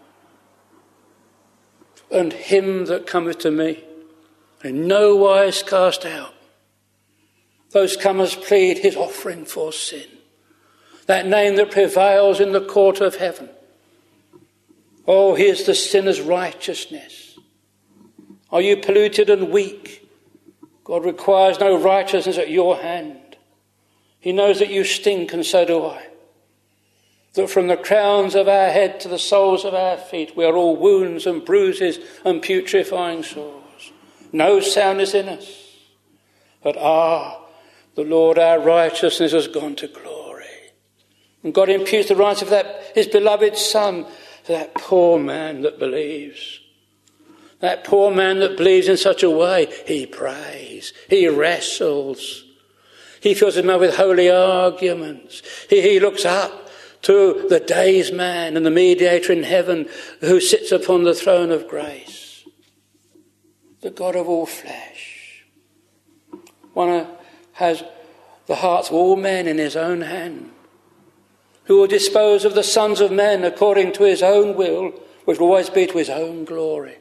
And him that cometh to me, in no wise cast out. Those comers plead his offering for sin, that name that prevails in the court of heaven. Oh, he is the sinner's righteousness. Are you polluted and weak? God requires no righteousness at your hand. He knows that you stink, and so do I. That from the crowns of our head to the soles of our feet, we are all wounds and bruises and putrefying sores. No soundness in us. But ah, the Lord our righteousness has gone to glory. And God imputes the rights of that his beloved Son to that poor man that believes. That poor man that believes in such a way, he prays, he wrestles. He fills his mouth with holy arguments. He, he looks up to the days man and the mediator in heaven who sits upon the throne of grace. The God of all flesh. One has the hearts of all men in his own hand, who will dispose of the sons of men according to his own will, which will always be to his own glory.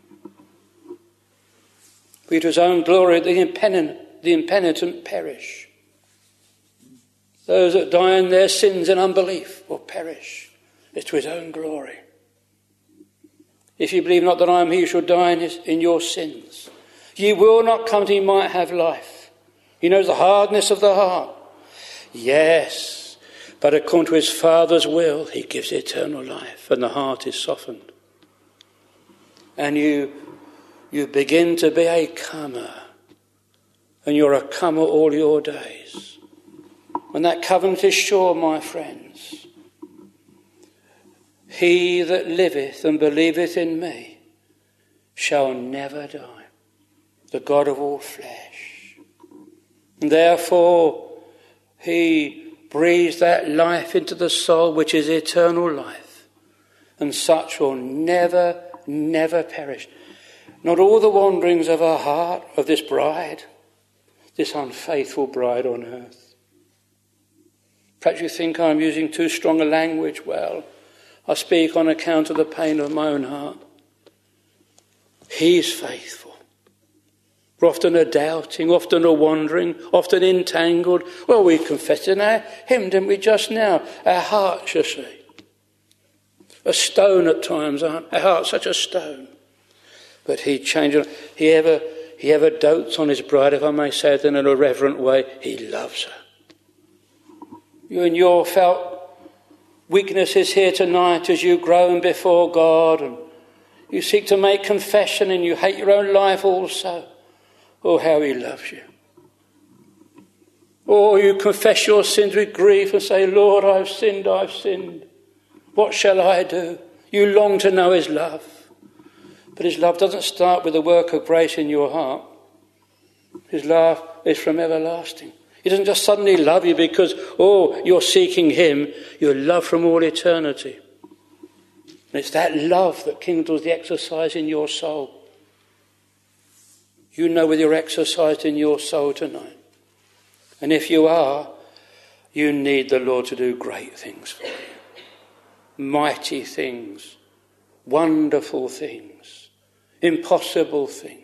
Be to his own glory, the impenitent, the impenitent perish. Those that die in their sins and unbelief will perish. It's to his own glory. If you believe not that I am he who shall die in, his, in your sins, ye will not come to he might have life. He knows the hardness of the heart. Yes, but according to his Father's will, he gives eternal life, and the heart is softened. And you, you begin to be a comer, and you're a comer all your days. When that covenant is sure, my friends, he that liveth and believeth in me shall never die, the God of all flesh. And therefore, he breathes that life into the soul, which is eternal life, and such will never, never perish. Not all the wanderings of our heart, of this bride, this unfaithful bride on earth. Perhaps you think I'm using too strong a language. Well, I speak on account of the pain of my own heart. He's faithful. We're often a doubting, often a wandering, often entangled. Well, we confessed in our hymn, didn't we, just now? Our hearts, you see. A stone at times, aren't our hearts such a stone? But he changes. He ever, he ever dotes on his bride, if I may say it in an irreverent way. He loves her. You and your felt weaknesses here tonight as you groan before God and you seek to make confession and you hate your own life also. Oh, how he loves you. Or you confess your sins with grief and say, Lord, I've sinned, I've sinned. What shall I do? You long to know his love. But his love doesn't start with the work of grace in your heart. His love is from everlasting. He doesn't just suddenly love you because, oh, you're seeking him. You're loved from all eternity. And it's that love that kindles the exercise in your soul. You know whether you're exercised in your soul tonight. And if you are, you need the Lord to do great things for you. Mighty things, wonderful things, impossible things.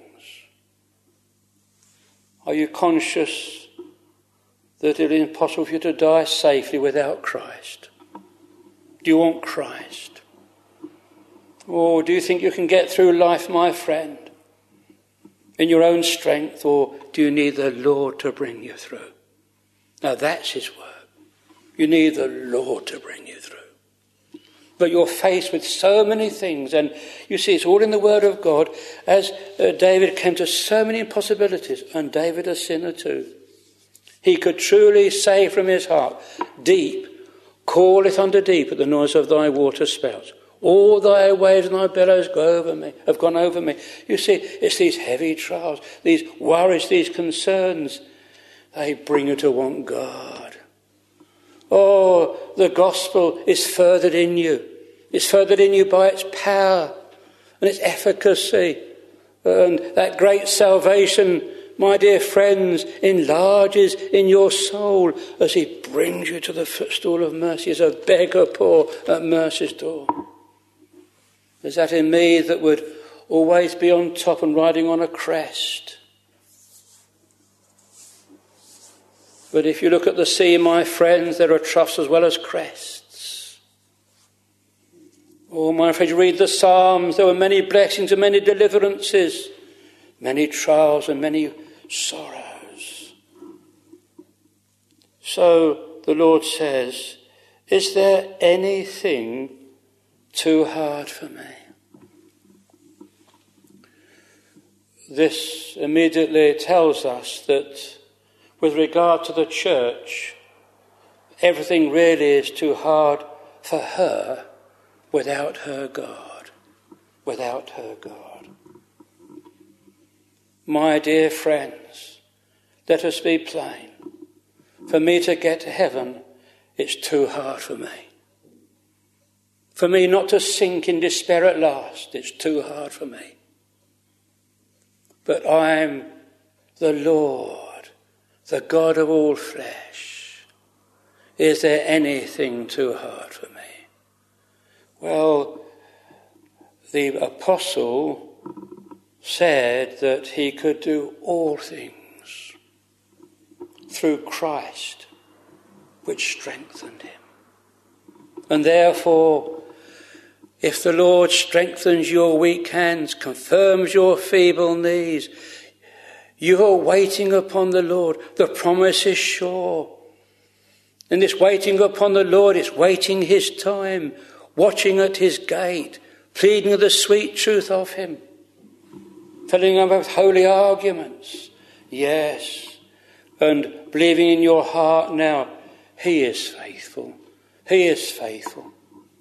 Are you conscious that it is impossible for you to die safely without Christ? Do you want Christ? Or do you think you can get through life, my friend, in your own strength, or do you need the Lord to bring you through? Now that's his work. You need the Lord to bring you through. But you're faced with so many things, and you see it's all in the Word of God, as uh, David came to so many impossibilities, and David a sinner too. He could truly say from his heart, deep, calleth unto deep at the noise of thy water spouts. All thy waves and thy billows go over me, have gone over me. You see, it's these heavy trials, these worries, these concerns. They bring you to want God. Oh, the gospel is furthered in you. It's furthered in you by its power and its efficacy. And that great salvation, my dear friends, enlarges in your soul as he brings you to the footstool of mercy as a beggar poor at mercy's door. There's that in me that would always be on top and riding on a crest. But if you look at the sea, my friends, there are troughs as well as crests. Oh, my friends, read the Psalms. There were many blessings and many deliverances, many trials and many sorrows. So the Lord says, is there anything too hard for me? This immediately tells us that with regard to the church, everything really is too hard for her without her God. Without her God. My dear friends, let us be plain. For me to get to heaven, it's too hard for me. For me not to sink in despair at last, it's too hard for me. But I'm the Lord, the God of all flesh. Is there anything too hard for me? Well, the apostle said that he could do all things through Christ, which strengthened him. And therefore, if the Lord strengthens your weak hands, confirms your feeble knees, you are waiting upon the Lord. The promise is sure. And this waiting upon the Lord is waiting his time, watching at his gate, pleading the sweet truth of him, filling him with holy arguments. Yes, and believing in your heart now, he is faithful. He is faithful.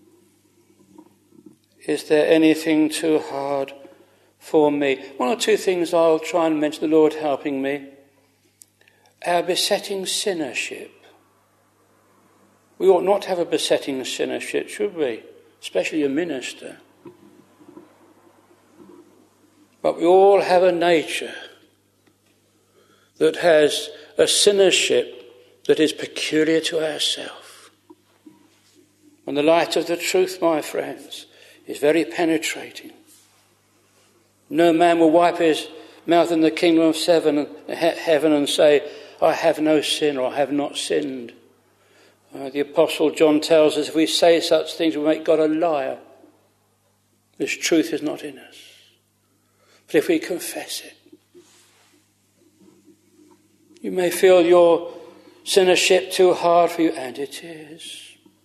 Is there anything too hard for me? One or two things I'll try and mention, the Lord helping me. Our besetting sinnership. We ought not have a besetting sinnership, should we? Especially a minister. But we all have a nature that has a sinnership that is peculiar to ourselves. And the light of the truth, my friends, is very penetrating. No man will wipe his mouth in the kingdom of heaven and say, I have no sin, or I have not sinned. Uh, the Apostle John tells us if we say such things, we make God a liar. This truth is not in us. But if we confess it, you may feel your sinnership too hard for you, and it is.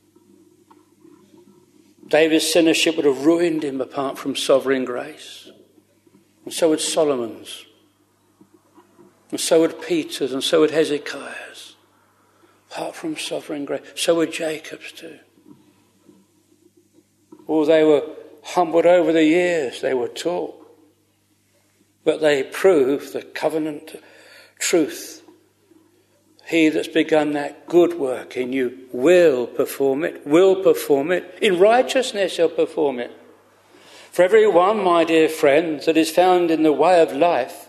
David's sinnership would have ruined him apart from sovereign grace. And so would Solomon's. And so would Peter's, and so would Hezekiah's. Apart from sovereign grace. So would Jacob's too. Oh, they were humbled over the years, they were taught. But they proved the covenant truth. He that's begun that good work in you will perform it, will perform it. In righteousness he'll perform it. For every one, my dear friends, that is found in the way of life,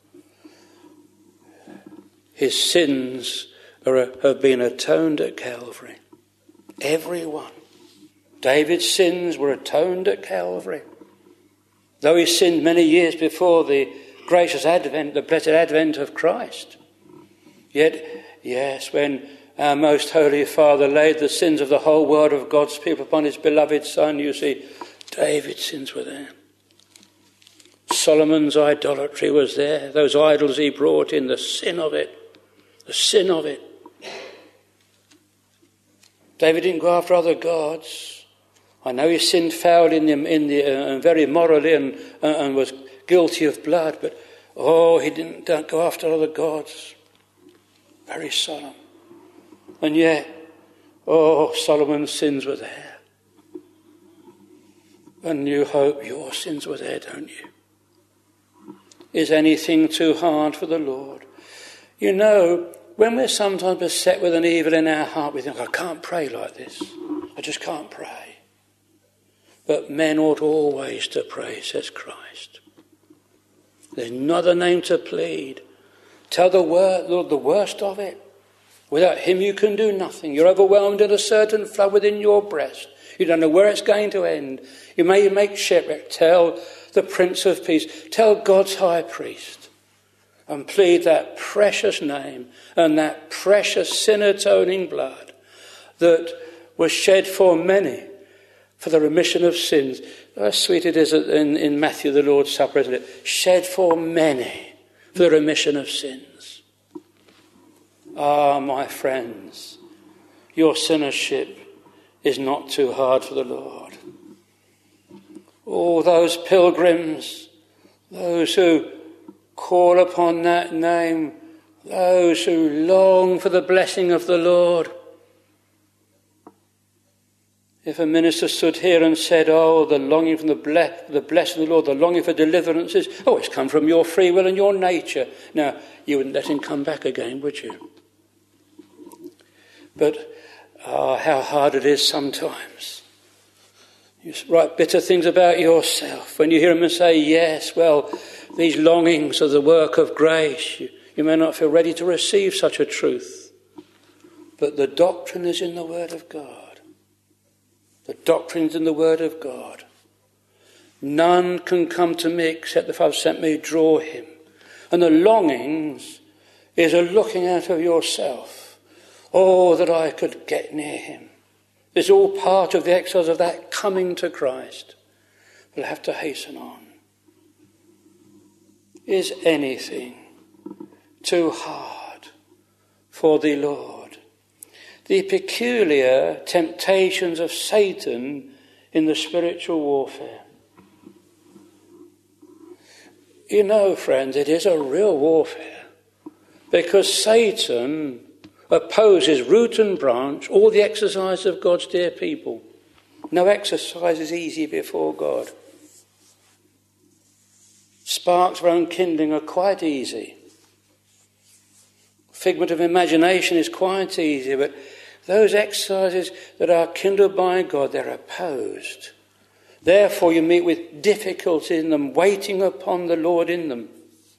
his sins are, have been atoned at Calvary. Every one. David's sins were atoned at Calvary. Though he sinned many years before the gracious advent, the blessed advent of Christ. Yet, yes, when our most holy Father laid the sins of the whole world of God's people upon his beloved Son, you see, David's sins were there. Solomon's idolatry was there. Those idols he brought in, the sin of it. The sin of it. David didn't go after other gods. I know he sinned foul in the, in the uh, very morally and, uh, and was guilty of blood, but oh, he didn't don't go after other gods. Very solemn. And yet, oh, Solomon's sins were there. And you hope your sins were there, don't you? Is anything too hard for the Lord? You know, when we're sometimes beset with an evil in our heart, we think, I can't pray like this. I just can't pray. But men ought always to pray, says Christ. There's no other name to plead. Tell the, wor- Lord, the worst of it. Without him you can do nothing. You're overwhelmed in a certain flood within your breast. You don't know where it's going to end. You may make shipwreck. Tell the Prince of Peace. Tell God's high priest. and plead that precious name and that precious sin-atoning blood that was shed for many for the remission of sins. How sweet it is in, in Matthew, the Lord's Supper, isn't it? Shed for many for the remission of sins. Ah, my friends, your sinnership is not too hard for the Lord. All those pilgrims, those who call upon that name, those who long for the blessing of the Lord. If a minister stood here and said, oh, the longing from the, ble- the blessing of the Lord, the longing for deliverances, oh, it's come from your free will and your nature. Now, you wouldn't let him come back again, would you? But oh, how hard it is sometimes. You write bitter things about yourself. When you hear him say, yes, well, these longings are the work of grace. You, you may not feel ready to receive such a truth. But the doctrine is in the Word of God. The doctrine's in the Word of God. None can come to me except the Father sent me, draw him. And the longings is a looking out of yourself. Oh, that I could get near him. It's all part of the exercise of that coming to Christ. We'll have to hasten on. Is anything too hard for the Lord? The peculiar temptations of Satan in the spiritual warfare. You know, friends, it is a real warfare because Satan opposes root and branch all the exercise of God's dear people. No exercise is easy before God. Sparks of own kindling are quite easy. Figment of imagination is quite easy, but those exercises that are kindled by God, they're opposed. Therefore you meet with difficulty in them, waiting upon the Lord in them.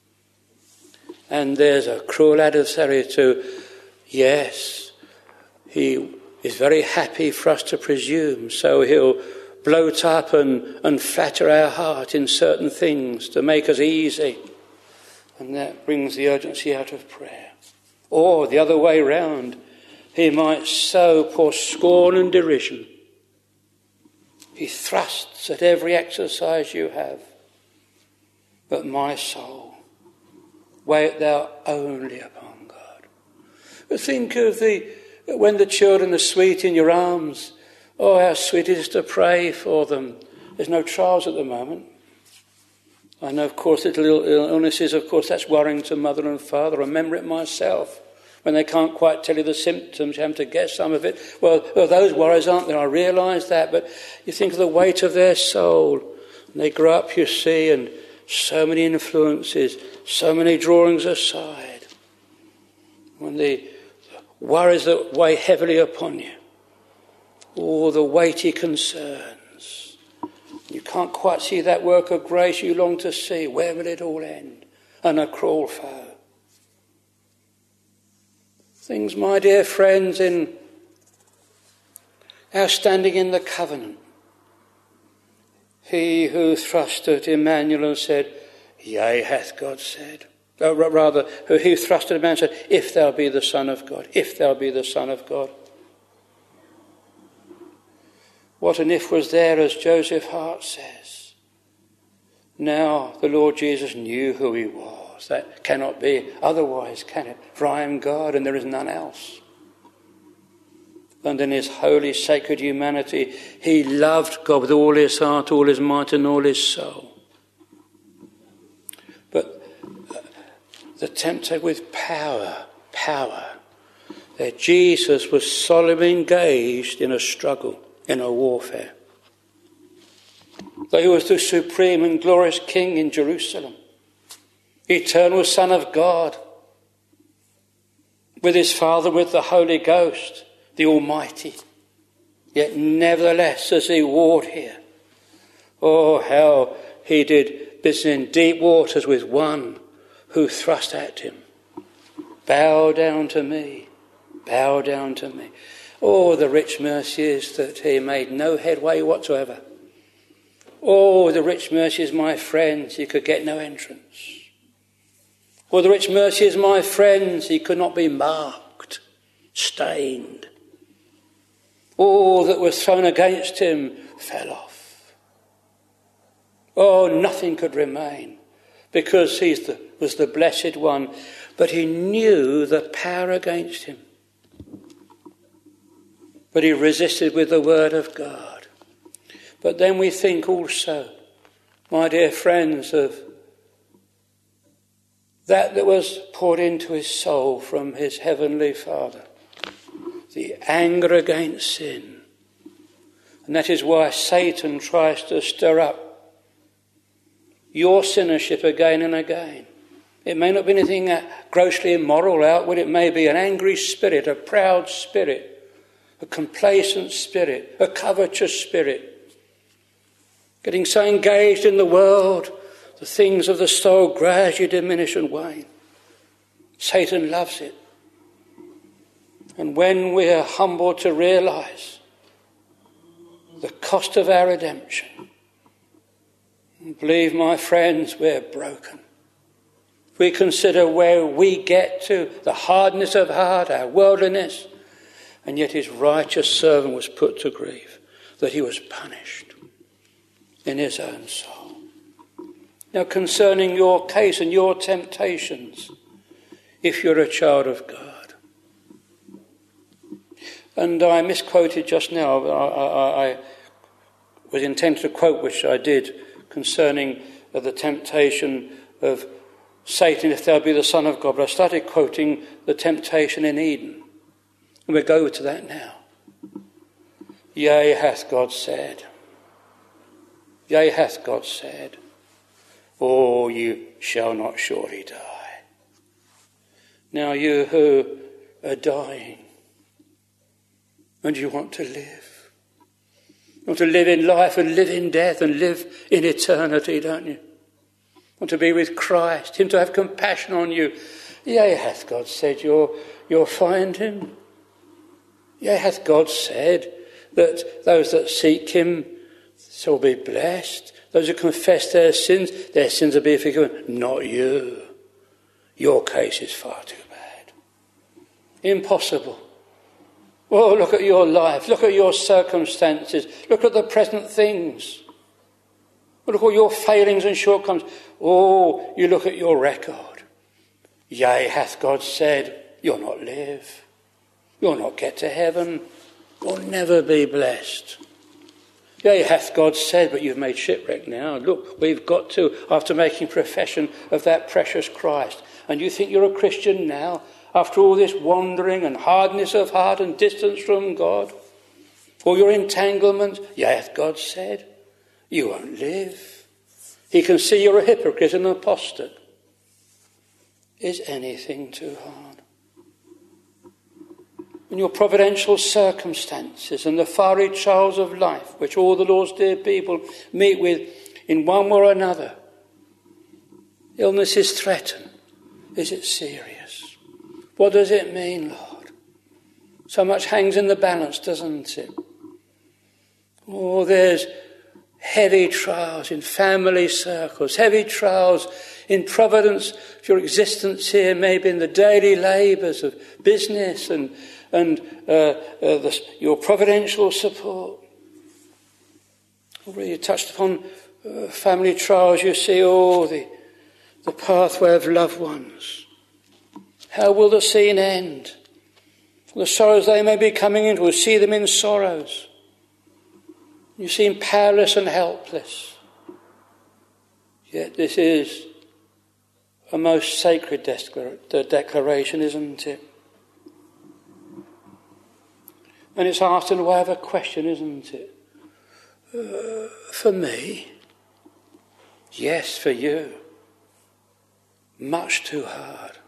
And there's a cruel adversary too. Yes, he is very happy for us to presume, so he'll bloat up and, and flatter our heart in certain things to make us easy. And that brings the urgency out of prayer. Or the other way round, he might so pour scorn and derision. He thrusts at every exercise you have. But my soul, wait thou only upon God. But think of the when the children are sweet in your arms. Oh, how sweet it is to pray for them. There's no trials at the moment. I know, of course, little illnesses, of course, that's worrying to mother and father. I remember it myself. When they can't quite tell you the symptoms, you have to guess some of it. Well, well those worries aren't there, I realise that. But you think of the weight of their soul. And they grow up, you see, and so many influences, so many drawings aside. When the worries that weigh heavily upon you, all the weighty concerns. You can't quite see that work of grace you long to see. Where will it all end? And a cruel foe. Things, my dear friends, in our standing in the covenant. He who thrust at Emmanuel and said, yea, hath God said. Or rather, he who thrust at Emmanuel and said, if thou be the Son of God, if thou be the Son of God. What an if was there, as Joseph Hart says. Now the Lord Jesus knew who he was. That cannot be otherwise, can it? For I am God and there is none else. And in his holy, sacred humanity, he loved God with all his heart, all his might and all his soul. But the tempter with power, power, that Jesus was solemnly engaged in a struggle, in a warfare. That he was the supreme and glorious King in Jerusalem, eternal Son of God, with his Father, with the Holy Ghost, the Almighty. Yet nevertheless, as he warred here, oh, how he did business in deep waters with one who thrust at him. Bow down to me, bow down to me. Oh, the rich mercy is that he made no headway whatsoever. Oh, the rich mercy is, my friends, he could get no entrance. Or the rich mercy is my friends, he could not be marked, stained. All that was thrown against him fell off. Oh, nothing could remain, because he was the blessed one, but he knew the power against him. But he resisted with the word of God. But then we think also, my dear friends, of that that was poured into his soul from his heavenly Father. The anger against sin. And that is why Satan tries to stir up your sinnership again and again. It may not be anything grossly immoral outward. It may be an angry spirit, a proud spirit, a complacent spirit, a covetous spirit. Getting so engaged in the world, the things of the soul gradually diminish and wane. Satan loves it. And when we are humbled to realise the cost of our redemption, believe, my friends, we're broken. If we consider where we get to, the hardness of heart, our worldliness, and yet his righteous servant was put to grief, that he was punished in his own soul. Now, concerning your case and your temptations, if you're a child of God, and I misquoted just now, I, I, I was intended to quote, which I did, concerning uh, the temptation of Satan, if thou be the Son of God. But I started quoting the temptation in Eden. And we'll go to that now. Yea, hath God said. Yea, hath God said. Oh, you shall not surely die. Now you who are dying, and you want to live. You want to live in life and live in death and live in eternity, don't you? Want to be with Christ, him to have compassion on you. Yea, hath God said you'll, you'll find him. Yea, hath God said that those that seek him shall be blessed. Those who confess their sins, their sins will be forgiven. Not you. Your case is far too bad. Impossible. Oh, look at your life. Look at your circumstances. Look at the present things. Look at all your failings and shortcomings. Oh, you look at your record. Yea, hath God said, you'll not live. You'll not get to heaven. You'll never be blessed. Yea, hath God said, but you've made shipwreck now. Look, we've got to, after making profession of that precious Christ. And you think you're a Christian now, after all this wandering and hardness of heart and distance from God? All your entanglements? Yea, hath God said, you won't live. He can see you're a hypocrite and an apostate. Is anything too hard? In your providential circumstances and the fiery trials of life, which all the Lord's dear people meet with in one way or another, illness is threatened. Is it serious? What does it mean, Lord? So much hangs in the balance, doesn't it? Oh, there's heavy trials in family circles, heavy trials in providence of your existence here, maybe in the daily labours of business and and uh, uh, the, your providential support. Already touched upon uh, family trials. You see, oh, the, the pathway of loved ones. How will the scene end? The sorrows they may be coming into, we'll see them in sorrows. You seem powerless and helpless. Yet this is a most sacred declaration, isn't it? And it's asked in a way of a question, isn't it? Uh, for me? Yes, for you. Much too hard.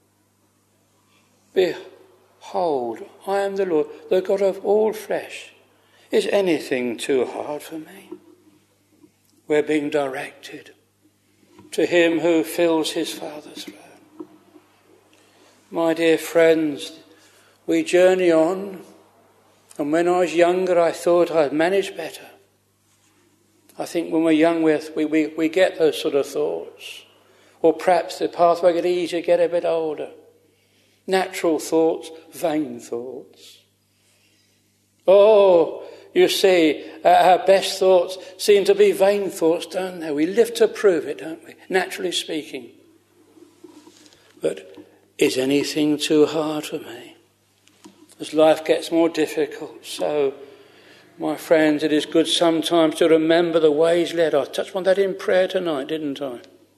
Behold, I am the Lord, the God of all flesh. Is anything too hard for me? We're being directed to him who fills his Father's throne. My dear friends, we journey on. And when I was younger, I thought I'd manage better. I think when we're young, we, we, we get those sort of thoughts. Or perhaps the pathway get easier, get a bit older. Natural thoughts, vain thoughts. Oh, you see, our best thoughts seem to be vain thoughts, don't they? We live to prove it, don't we? Naturally speaking. But is anything too hard for me? As life gets more difficult, so, my friends, it is good sometimes to remember the ways led. I touched on that in prayer tonight, didn't I?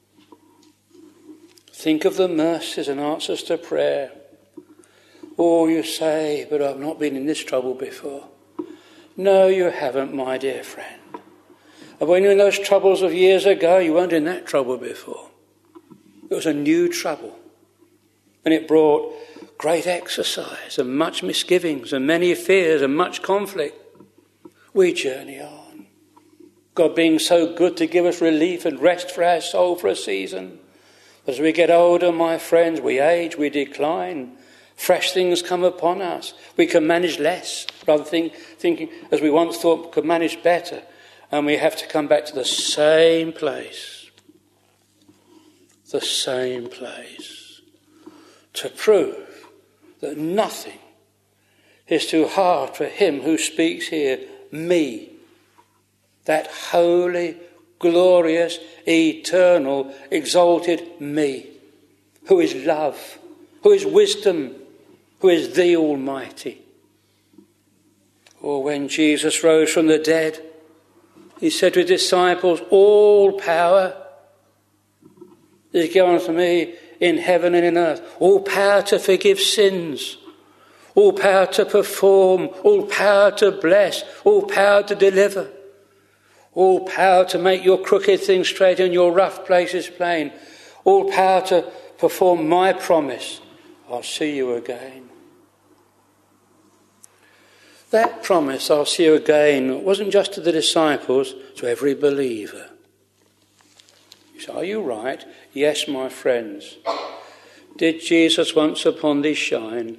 Think of the mercies and answers to prayer. Oh, you say, but I've not been in this trouble before. No, you haven't, my dear friend. And when you were in those troubles of years ago, you weren't in that trouble before. It was a new trouble. And it brought great exercise and much misgivings and many fears and much conflict. We journey on. God being so good to give us relief and rest for our soul for a season. As we get older, my friends, we age, we decline. Fresh things come upon us. We can manage less, rather think, thinking as we once thought we could manage better. And we have to come back to the same place. The same place. To prove that nothing is too hard for him who speaks here, me. That holy, glorious, eternal, exalted me, who is love, who is wisdom, who is the Almighty. Or when Jesus rose from the dead, he said to his disciples, all power is given to me in heaven and in earth. All power to forgive sins, all power to perform, all power to bless, all power to deliver. All power to make your crooked things straight and your rough places plain. All power to perform my promise. I'll see you again. That promise, I'll see you again, wasn't just to the disciples, to every believer. You say, are you right? Yes, my friends. Did Jesus once upon thee shine?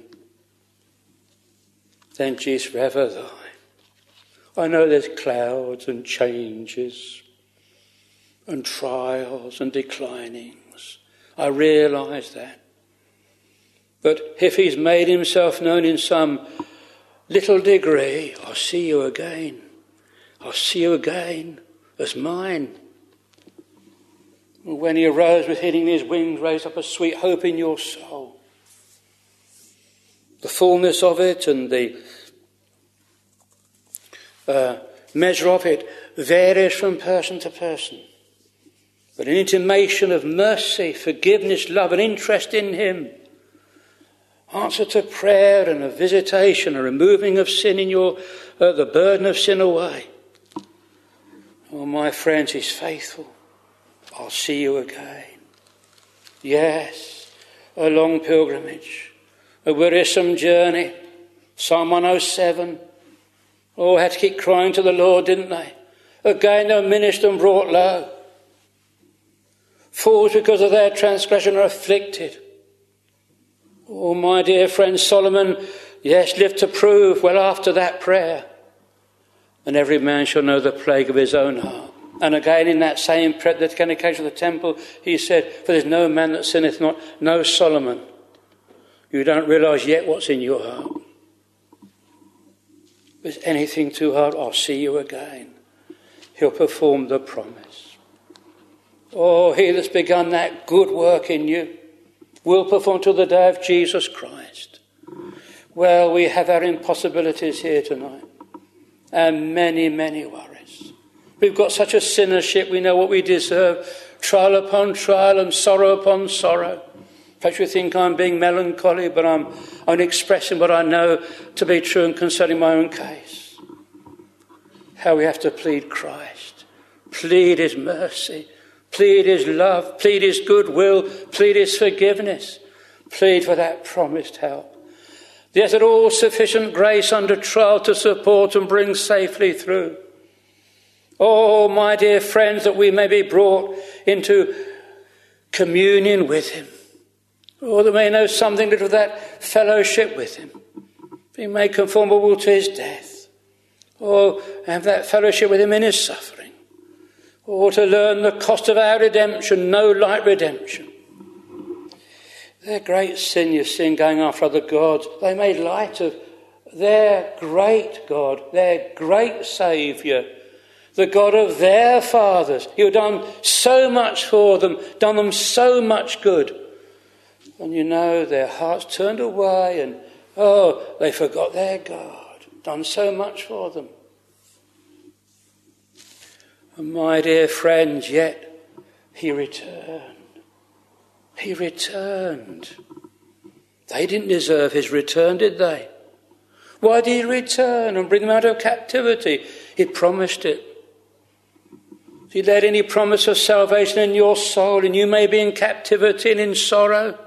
Then Jesus forever thine. I know there's clouds and changes and trials and declinings. I realise that. But if he's made himself known in some little degree, I'll see you again. I'll see you again as mine. When he arose with hitting his wings, raised up a sweet hope in your soul. The fullness of it and the Uh, measure of it varies from person to person. But an intimation of mercy, forgiveness, love and interest in him. Answer to prayer and a visitation, a removing of sin in your, uh, the burden of sin away. Oh, my friends, he's faithful. I'll see you again. Yes, a long pilgrimage, a wearisome journey. Psalm one oh seven. Oh, had to keep crying to the Lord, didn't they? Again they were ministered and brought low. Fools because of their transgression are afflicted. Oh, my dear friend Solomon, yes, lived to prove well after that prayer. And every man shall know the plague of his own heart. And again in that same prayer that came occasion of the temple, he said, for there's no man that sinneth not. No, Solomon, you don't realise yet what's in your heart. If there's anything too hard, I'll see you again. He'll perform the promise. Oh, he that's begun that good work in you will perform till the day of Jesus Christ. Well, we have our impossibilities here tonight. And many, many worries. We've got such a sinnership, we know what we deserve. Trial upon trial and sorrow upon sorrow. Perhaps you think I'm being melancholy, but I'm only expressing what I know to be true and concerning my own case. How we have to plead Christ, plead his mercy, plead his love, plead his goodwill, plead his forgiveness, plead for that promised help. There's an all-sufficient grace under trial to support and bring safely through. Oh, my dear friends, that we may be brought into communion with him. Or that we may know something little of that fellowship with him. Be made conformable to his death. Or have that fellowship with him in his suffering. or to learn the cost of our redemption, no light redemption. Their great sin, you see, in going after other gods, they made light of their great God, their great Saviour, the God of their fathers. He had done so much for them, done them so much good. And you know, their hearts turned away and, oh, they forgot their God, done so much for them. And my dear friends, yet he returned. He returned. They didn't deserve his return, did they? Why did he return and bring them out of captivity? He promised it. If he let any promise of salvation in your soul, and you may be in captivity and in sorrow,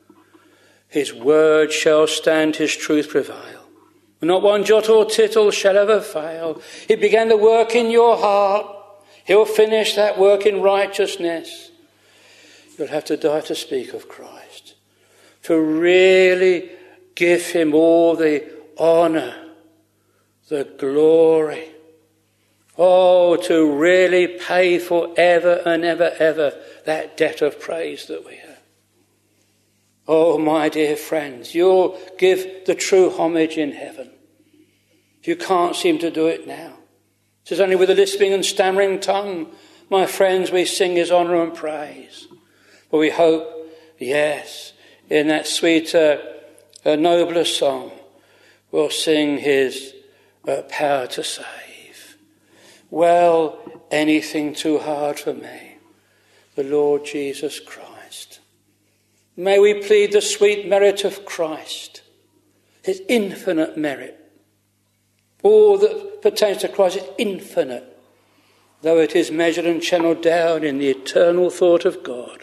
his word shall stand, his truth prevail. Not one jot or tittle shall ever fail. He began the work in your heart. He'll finish that work in righteousness. You'll have to die to speak of Christ, to really give him all the honour, the glory. Oh, to really pay for ever and ever, ever that debt of praise that we have. Oh, my dear friends, you'll give the true homage in heaven. You can't seem to do it now. It is only with a lisping and stammering tongue, my friends, we sing his honour and praise. But we hope, yes, in that sweeter, uh, nobler song, we'll sing his uh, power to save. Well, anything too hard for me, the Lord Jesus Christ. May we plead the sweet merit of Christ, his infinite merit. All that pertains to Christ is infinite, though it is measured and channeled down in the eternal thought of God.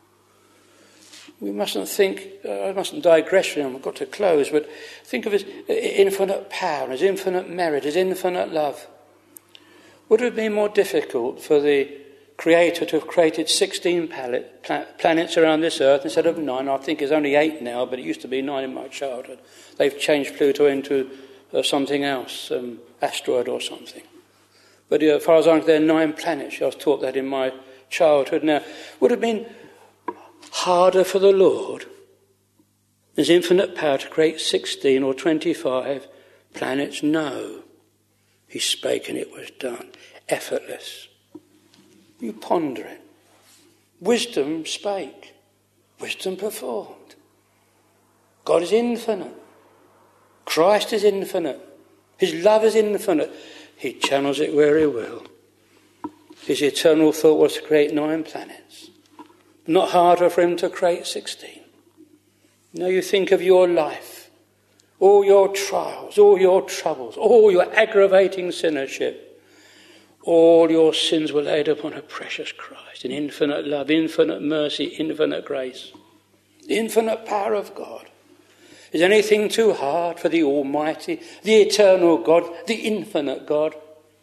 We mustn't think, uh, I mustn't digress from him, I've got to close, but think of his infinite power, his infinite merit, his infinite love. Would it have been more difficult for the Creator to have created sixteen pallet, pla- planets around this earth instead of nine? I think it's only eight now, but it used to be nine in my childhood. They've changed Pluto into uh, something else, um, asteroid or something. But uh, as far as I know, there are nine planets. I was taught that in my childhood. Now, would it have been harder for the Lord, his infinite power, to create sixteen or twenty-five planets? No. He spake and it was done. Effortless. You ponder it. Wisdom spake. Wisdom performed. God is infinite. Christ is infinite. His love is infinite. He channels it where he will. His eternal thought was to create nine planets. Not harder for him to create sixteen. Now you think of your life, all your trials, all your troubles, all your aggravating sinnership. All your sins were laid upon a precious Christ in infinite love, infinite mercy, infinite grace. The infinite power of God. Is anything too hard for the Almighty, the eternal God, the infinite God?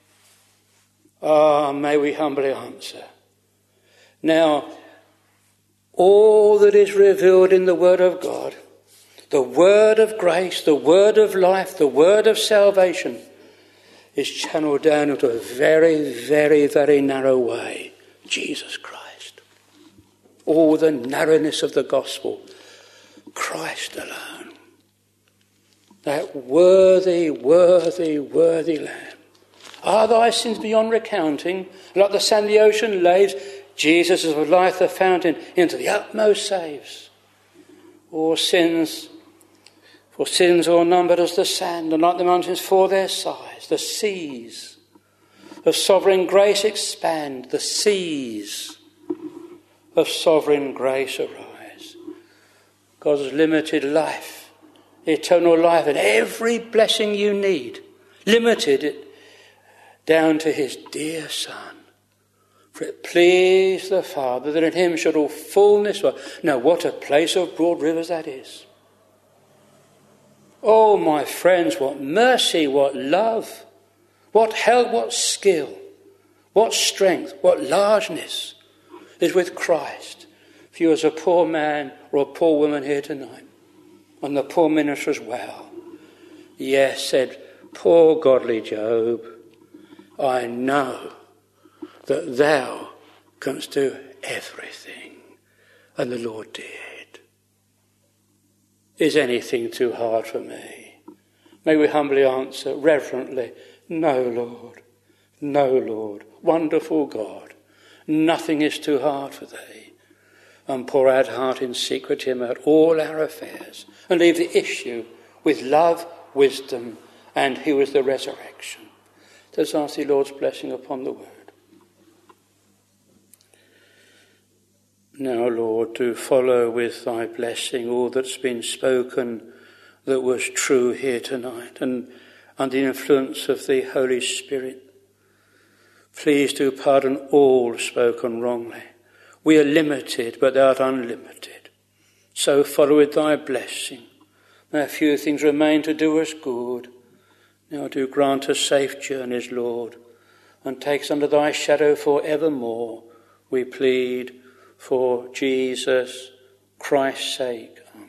Ah, may we humbly answer. Now, all that is revealed in the Word of God, the Word of grace, the Word of life, the Word of salvation, is channeled down into a very, very, very narrow way. Jesus Christ. All the narrowness of the gospel. Christ alone. That worthy, worthy, worthy Lamb. Are thy sins beyond recounting? Like the sand the ocean laves, Jesus is of life the fountain, into the utmost saves. Or sins, for sins are numbered as the sand, and like the mountains for their size. The seas of sovereign grace expand. The seas of sovereign grace arise. God's limited life, eternal life, and every blessing you need, limited it down to his dear Son. For it pleased the Father that in him should all fullness dwell. Now what a place of broad rivers that is. Oh, my friends, what mercy, what love, what help, what skill, what strength, what largeness is with Christ. If you as a poor man or a poor woman here tonight, and the poor minister as well, yes, said, poor godly Job, I know that thou canst do everything. And the Lord did. Is anything too hard for me? May we humbly answer reverently, no, Lord, no, Lord, wonderful God, nothing is too hard for thee. And pour our heart in secret to him about all our affairs, and leave the issue with love, wisdom, and who is the resurrection. Let's ask the Lord's blessing upon the word. Now, Lord, do follow with thy blessing all that's been spoken that was true here tonight, and under the influence of the Holy Spirit. Please do pardon all spoken wrongly. We are limited, but thou art unlimited. So follow with thy blessing. May a few things remain to do us good. Now do grant us safe journeys, Lord, and take us under thy shadow for evermore. We plead for Jesus Christ's sake. Amen.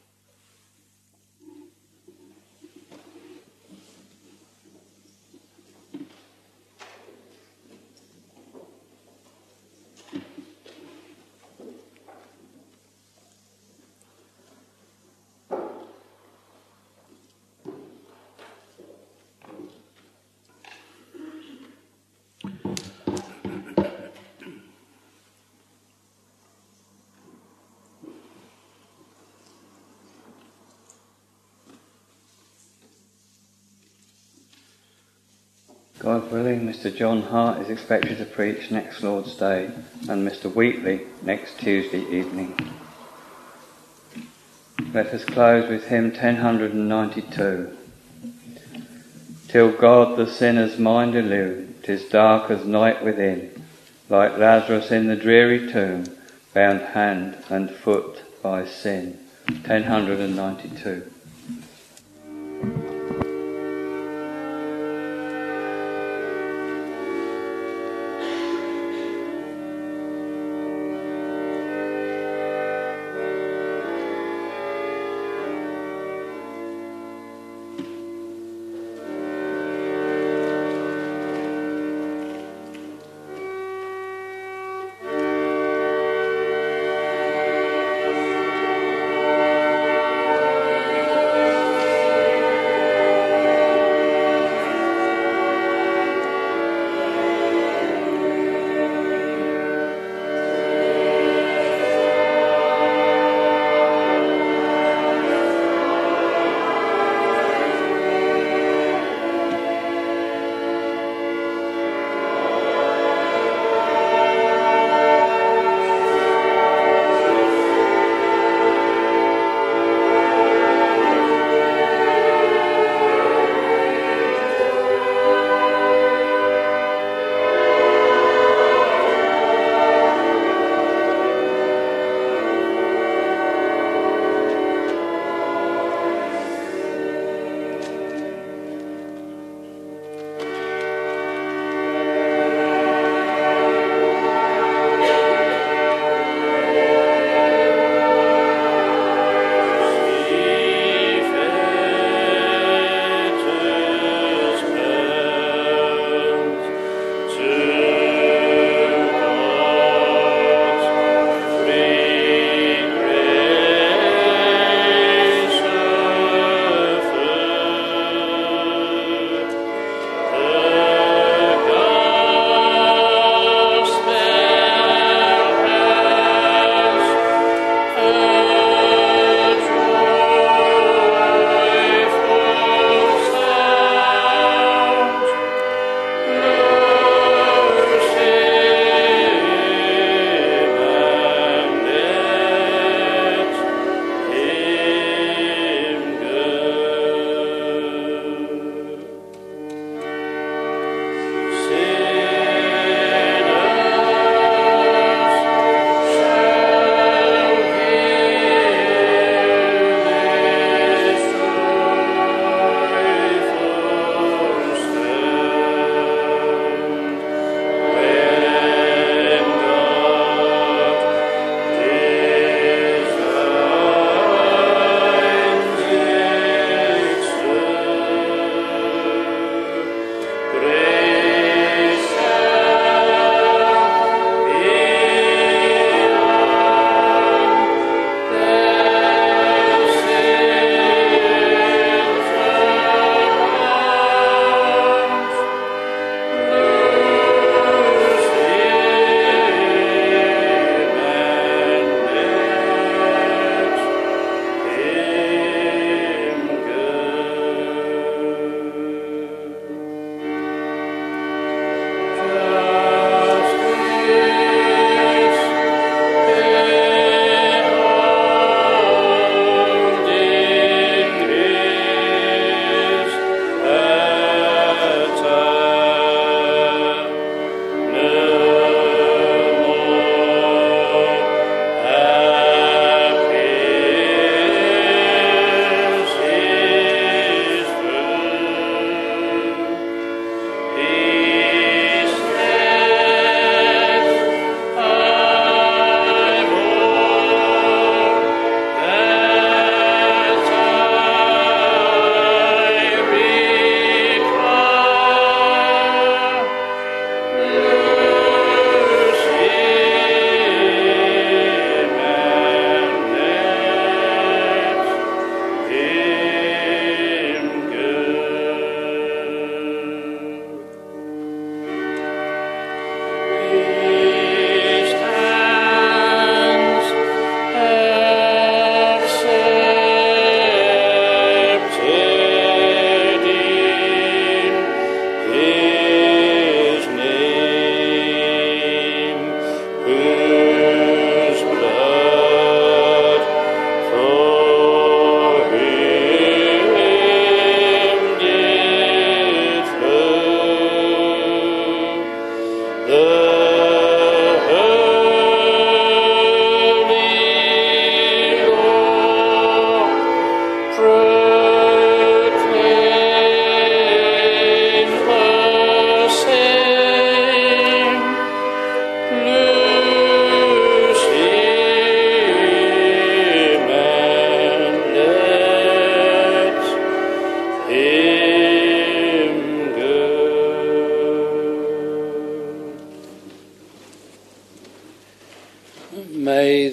God willing, Mister John Hart is expected to preach next Lord's Day, and Mister Wheatley next Tuesday evening. Let us close with hymn ten ninety-two. Till God the sinner's mind elude, 'tis dark as night within, like Lazarus in the dreary tomb, bound hand and foot by sin. ten ninety-two. Thank you.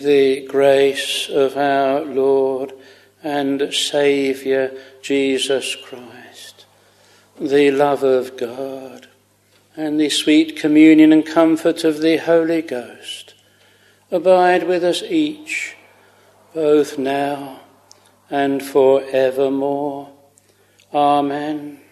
the grace of our Lord and Saviour Jesus Christ, the love of God, and the sweet communion and comfort of the Holy Ghost abide with us each, both now and for evermore. Amen.